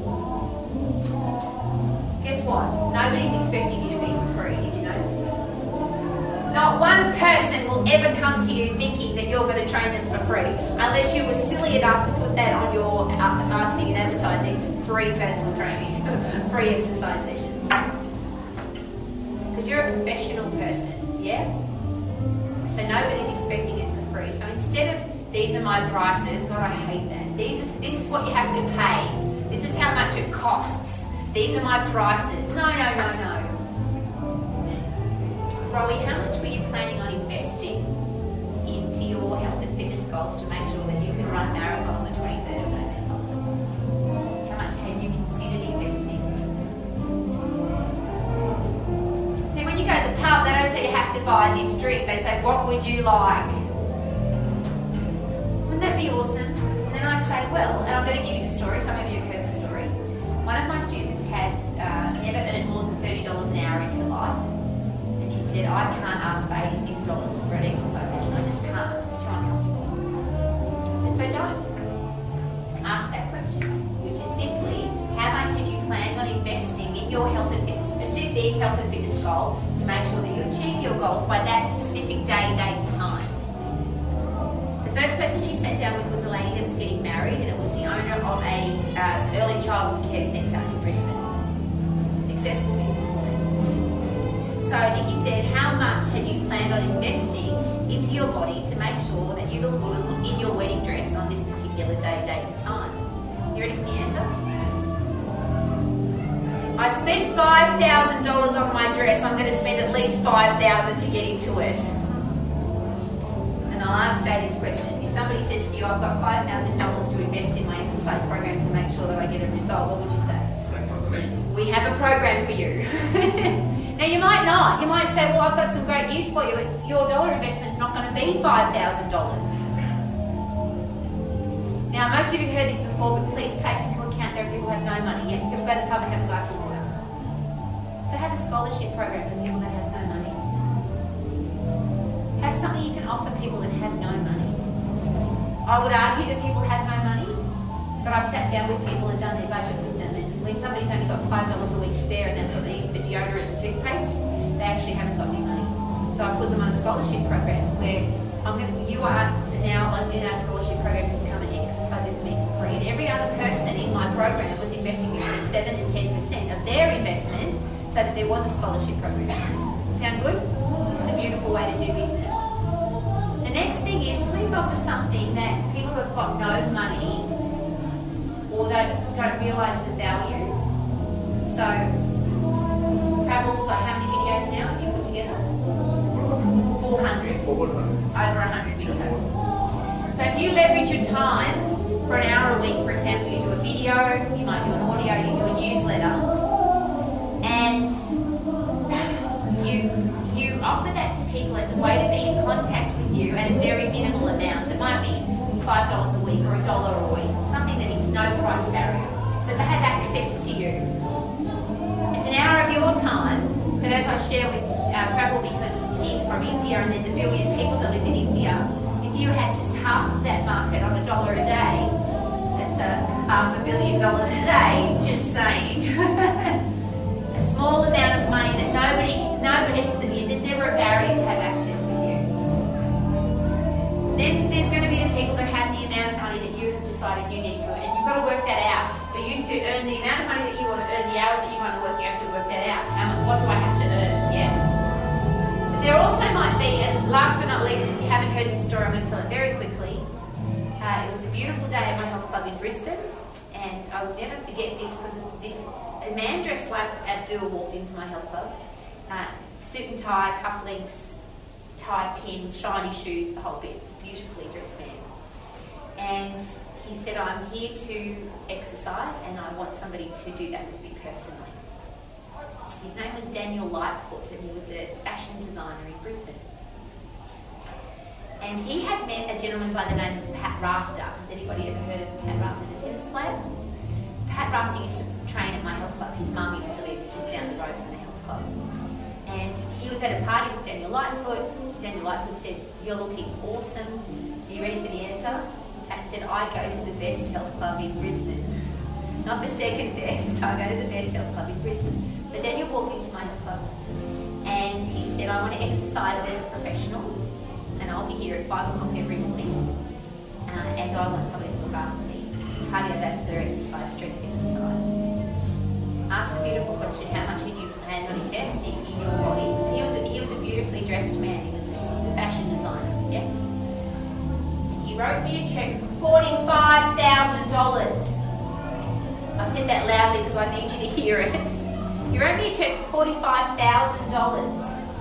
Guess what? Nobody's expecting you to be for free. Did you know? Not one person will ever come to you thinking that you're going to train them for free, unless you were silly enough to put that on your marketing and advertising: free personal training, free exercise sessions. Because you're a professional person, yeah? So nobody's expecting it for free. So instead of, these are my prices, God, I hate that. These is, this is what you have to pay. This is how much it costs. These are my prices. No, no, no, no. Rowie, how much were you planning on investing into your health and fitness goals to make sure that you can run marathon on the twenty-third of November? How much had you considered investing? See, when you go to the pub, they don't say you have to buy this drink. They say, what would you like? Wouldn't that be awesome? And then I say, well, and I'm going to give you the story. Some of you have heard the story. One of my students had uh, never earned more than thirty dollars an hour in her life. And she said, I can't ask for eighty-six dollars for an exercise session. I just can't. It's too uncomfortable. I said, so don't. Ask that question, which is simply, how much had you planned on investing in your health and fitness, specific health and fitness goal, to make sure that you achieve your goals by that specific day, date and time? The first person she sat down with was a lady that was getting married, and it was the owner of a uh, early childhood care centre in Brisbane. Successful businesswoman. So Nikki said, how much had you planned on investing into your body to make sure that you look good in your wedding dress on this particular day, date and time? You ready for the answer? I spent five thousand dollars on my dress. I'm going to spend at least five thousand dollars to get into it. And I'll ask Jay this question. If somebody says to you, I've got five thousand dollars to invest in my exercise program to make sure that I get a result, what would you say? We have a program for you. Now, you might not. You might say, well, I've got some great news for you. It's, your dollar investment's not going to be five thousand dollars. Now, most of you have heard this before, but please take into account there are people who have no money. Yes, people go to the pub and have a glass of water. So have a scholarship program for people that have no money. Have something you can offer people that have no money. I would argue that people have no money, but I've sat down with people and done their budget with them, and when somebody's only got five dollars a week spare and that's what they use for deodorant and toothpaste, they actually haven't got any money. So I put them on a scholarship program where I'm going to, you are now in our scholarship program to become an exercise with me for free, and every other person in my program was investing between seven and ten percent of their investment so that there was a scholarship program. Sound good? It's a beautiful way to do business. The next thing is, please offer something that people who have got no money or don't, don't realise the value. So, Travel's got how many videos now have you put together? four hundred. Over one hundred videos. So if you leverage your time for an hour a week, for example, you do a video, you might do an audio, you do a newsletter, and you you offer that to people as a way to be in contact with you at a very minimal amount. It might be five dollars a week or a dollar a week, something that is no price barrier, but they have access to you. It's an hour of your time, but as I share with uh, Prabal, because he's from India and there's a billion people that live in India, if you had just half of that market on a dollar a day, that's a half a billion dollars a day, just saying. A small amount of money that nobody, nobody, it's, there's never a barrier to have access with you. Then there's going to be the people that have the amount of money that you have decided you need to earn. And you've got to work that out. For you to earn the amount of money that you want to earn, the hours that you want to work, you have to work that out. How much, what do I have to earn? Yeah. But there also might be, and last but not least, if you haven't heard this story, I'm going to tell it very quickly. Uh, it was a beautiful day at my health club in Brisbane, and I will never forget this because this a man dressed like Abdul walked into my health club. Uh, suit and tie, cufflinks, tie pin, shiny shoes, the whole bit. Beautifully dressed man. And he said, I'm here to exercise and I want somebody to do that with me personally. His name was Daniel Lightfoot and he was a fashion designer in Brisbane. And he had met a gentleman by the name of Pat Rafter. Has anybody ever heard of Pat Rafter, the tennis player? Pat Rafter used to train at my health club. His mum used to live just down the road from the health club. And he was at a party with Daniel Lightfoot. Daniel Lightfoot said, "You're looking awesome. Are you ready for the answer?" Pat said, "I go to the best health club in Brisbane." Not the second best, I go to the best health club in Brisbane. So Daniel walked into my health club and he said, "I want to exercise with a professional and I'll be here at five o'clock every morning uh, and I want somebody to look after me. Cardiovascular exercise, strength exercise." Asked the beautiful question, how much did you plan on investing in your body? He was a, he was a beautifully dressed man, he was a, he was a fashion designer, yeah? And he wrote me a cheque for forty-five thousand dollars. I said that loudly because I need you to hear it. He wrote me a cheque for forty-five thousand dollars.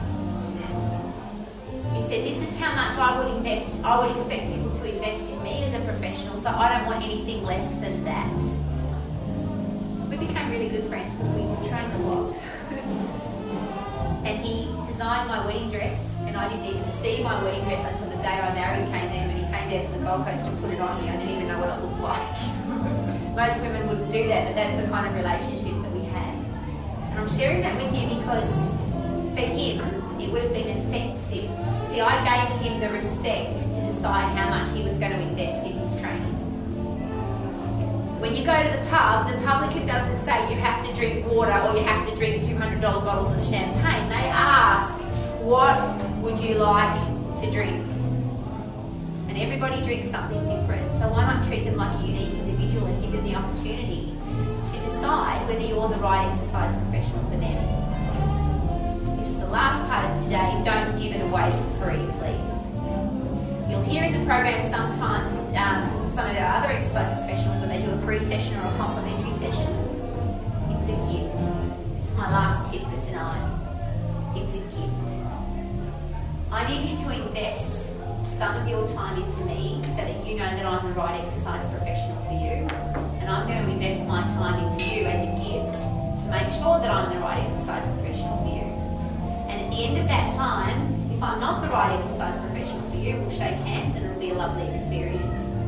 He said, "This is how much I would invest, I would expect people to invest in me as a professional, so I don't want anything less than that." We became really good friends because we trained a lot. And he designed my wedding dress, and I didn't even see my wedding dress until the day I married came in. When he came down to the Gold Coast and put it on me, I didn't even know what it looked like. Most women wouldn't do that, but that's the kind of relationship that we had. And I'm sharing that with you because for him, it would have been offensive. See, I gave him the respect to decide how much he was going to invest in his training. When you go to the pub, the publican doesn't say you have to drink water or you have to drink two hundred dollars bottles of champagne. They ask, "What would you like to drink?" And everybody drinks something different. So why not treat them like a unique individual and give them the opportunity to decide whether you're the right exercise professional for them. Which is the last part of today. Don't give it away for free, please. You'll hear in the program sometimes um, some of our other exercise professionals when they do a free session or a complimentary session. It's a gift. This is my last tip for tonight. It's a gift. I need you to invest some of your time into me so that you know that I'm the right exercise professional for you. And I'm going to invest my time into you as a gift to make sure that I'm the right exercise professional for you. And at the end of that time, if I'm not the right exercise professional for you, we'll shake hands and it'll be a lovely experience.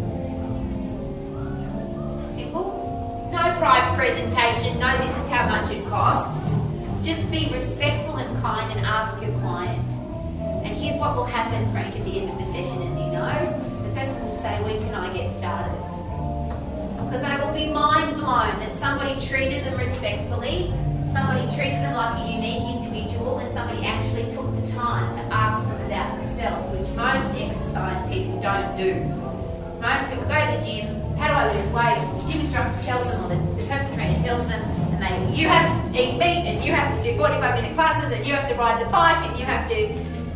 Simple. No price presentation, no this is how much it costs. Just be respectful and kind and ask your client. And here's what will happen, Frank, at the end of the session, as you know. The person will say, "When can I get started?" Because they will be mind blown that somebody treated them respectfully, somebody treated them like a unique individual, and somebody actually took the time to ask them about themselves, which most exercise people don't do. Most people go to the gym, how do I lose weight? The gym instructor tells them, or the, the personal trainer tells them, and they, you have to eat meat, and you have to do forty-five minute classes, and you have to ride the bike, and you have to...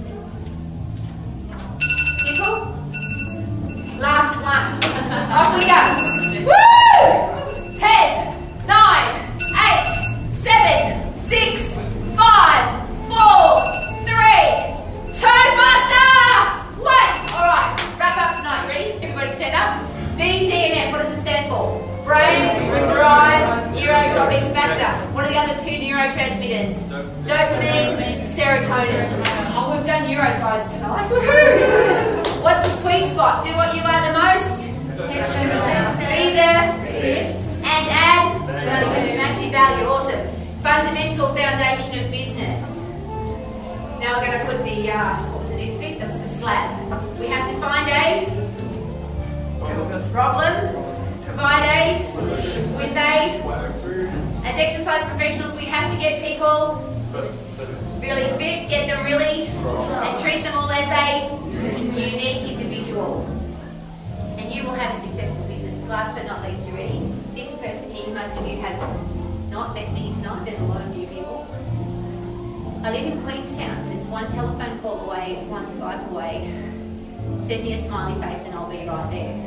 Simple? Last one. Off we go. Woo! Ten, nine, eight, seven, six, five, four, three, two, faster! One. Alright, wrap up tonight. Ready? Everybody stand up. B D N F, what does it stand for? Brain Drive Neurotropic Factor. What are the other two neurotransmitters? Dopamine, serotonin. Oh, we've done neuroscience tonight. Woohoo! What's the sweet spot? Do what you are the most. Be there and add value. Massive value. Awesome. Fundamental foundation of business. Now we're going to put the, uh, what was the next bit? That's the slab. We have to find a problem, provide a solution with a. As exercise professionals, we have to get people really fit, get them really, and treat them all as a unique individual. And you will have a successful business. Last but not least, you ready? This person here, most of you have not met me tonight. There's a lot of new people. I live in Queenstown. It's one telephone call away. It's one Skype away. Send me a smiley face and I'll be right there.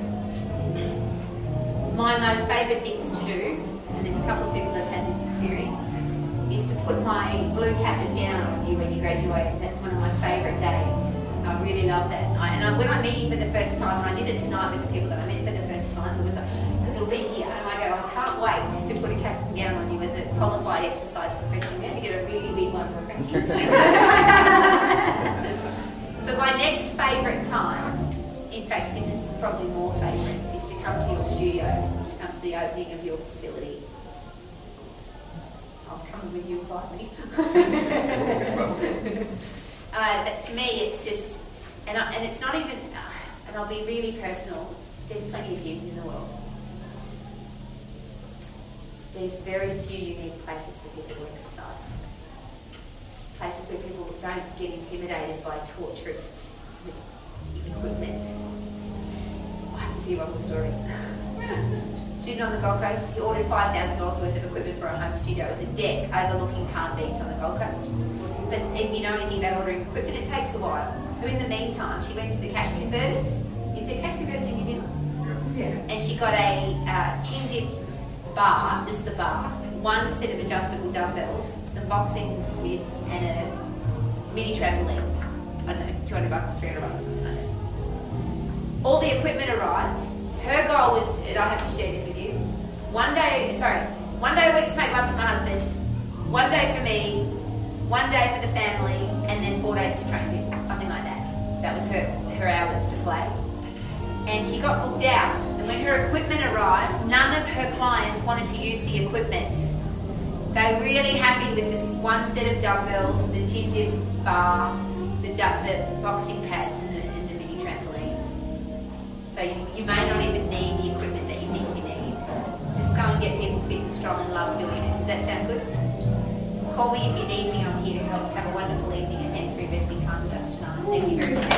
My most favourite things to do, and there's a couple of people that have had this experience, is to put my blue cap and gown on you when you graduate. That's one of my favourite days. I really love that. I, and I, when I meet you for the first time, and I did it tonight with the people that I met for the first time, it was because it'll be here, and I go, I can't wait to put a cap and gown on you as a qualified exercise professional. You're going to get a really big one for Frankie. But my next favourite time the opening of your facility. I'll come with you, invite me. uh, but to me, it's just, and, I, and it's not even, uh, and I'll be really personal, there's plenty of gyms in the world. There's very few unique places for people to exercise. Places where people don't get intimidated by torturous equipment. I have to tell you one more story. Student on the Gold Coast, he ordered five thousand dollars worth of equipment for a home studio. It was a deck overlooking Palm Beach on the Gold Coast. But if you know anything about ordering equipment, it takes a while. So in the meantime, she went to the cash converters. Is there cash converters in New Zealand? Yeah. And she got a uh, chin dip bar, just the bar, one set of adjustable dumbbells, some boxing mitts, and a mini trampoline. I don't know, two hundred bucks, three hundred bucks, something like that. All the equipment arrived. Her goal was, and I have to share this with you, one day, sorry, one day a week to make love to my husband, one day for me, one day for the family, and then four days to train people, something like that. That was her, her hours to play. And she got booked out, and when her equipment arrived, none of her clients wanted to use the equipment. They were really happy with this one set of dumbbells, the chin dip bar, the, the boxing pads, and the, and the mini trampoline. So you, you may not even need the equipment that you think you need. Just go and get people fit and strong and love doing it. Does that sound good? Call me if you need me. I'm here to help. Have a wonderful evening, and thanks for investing time with us tonight. Thank you very much.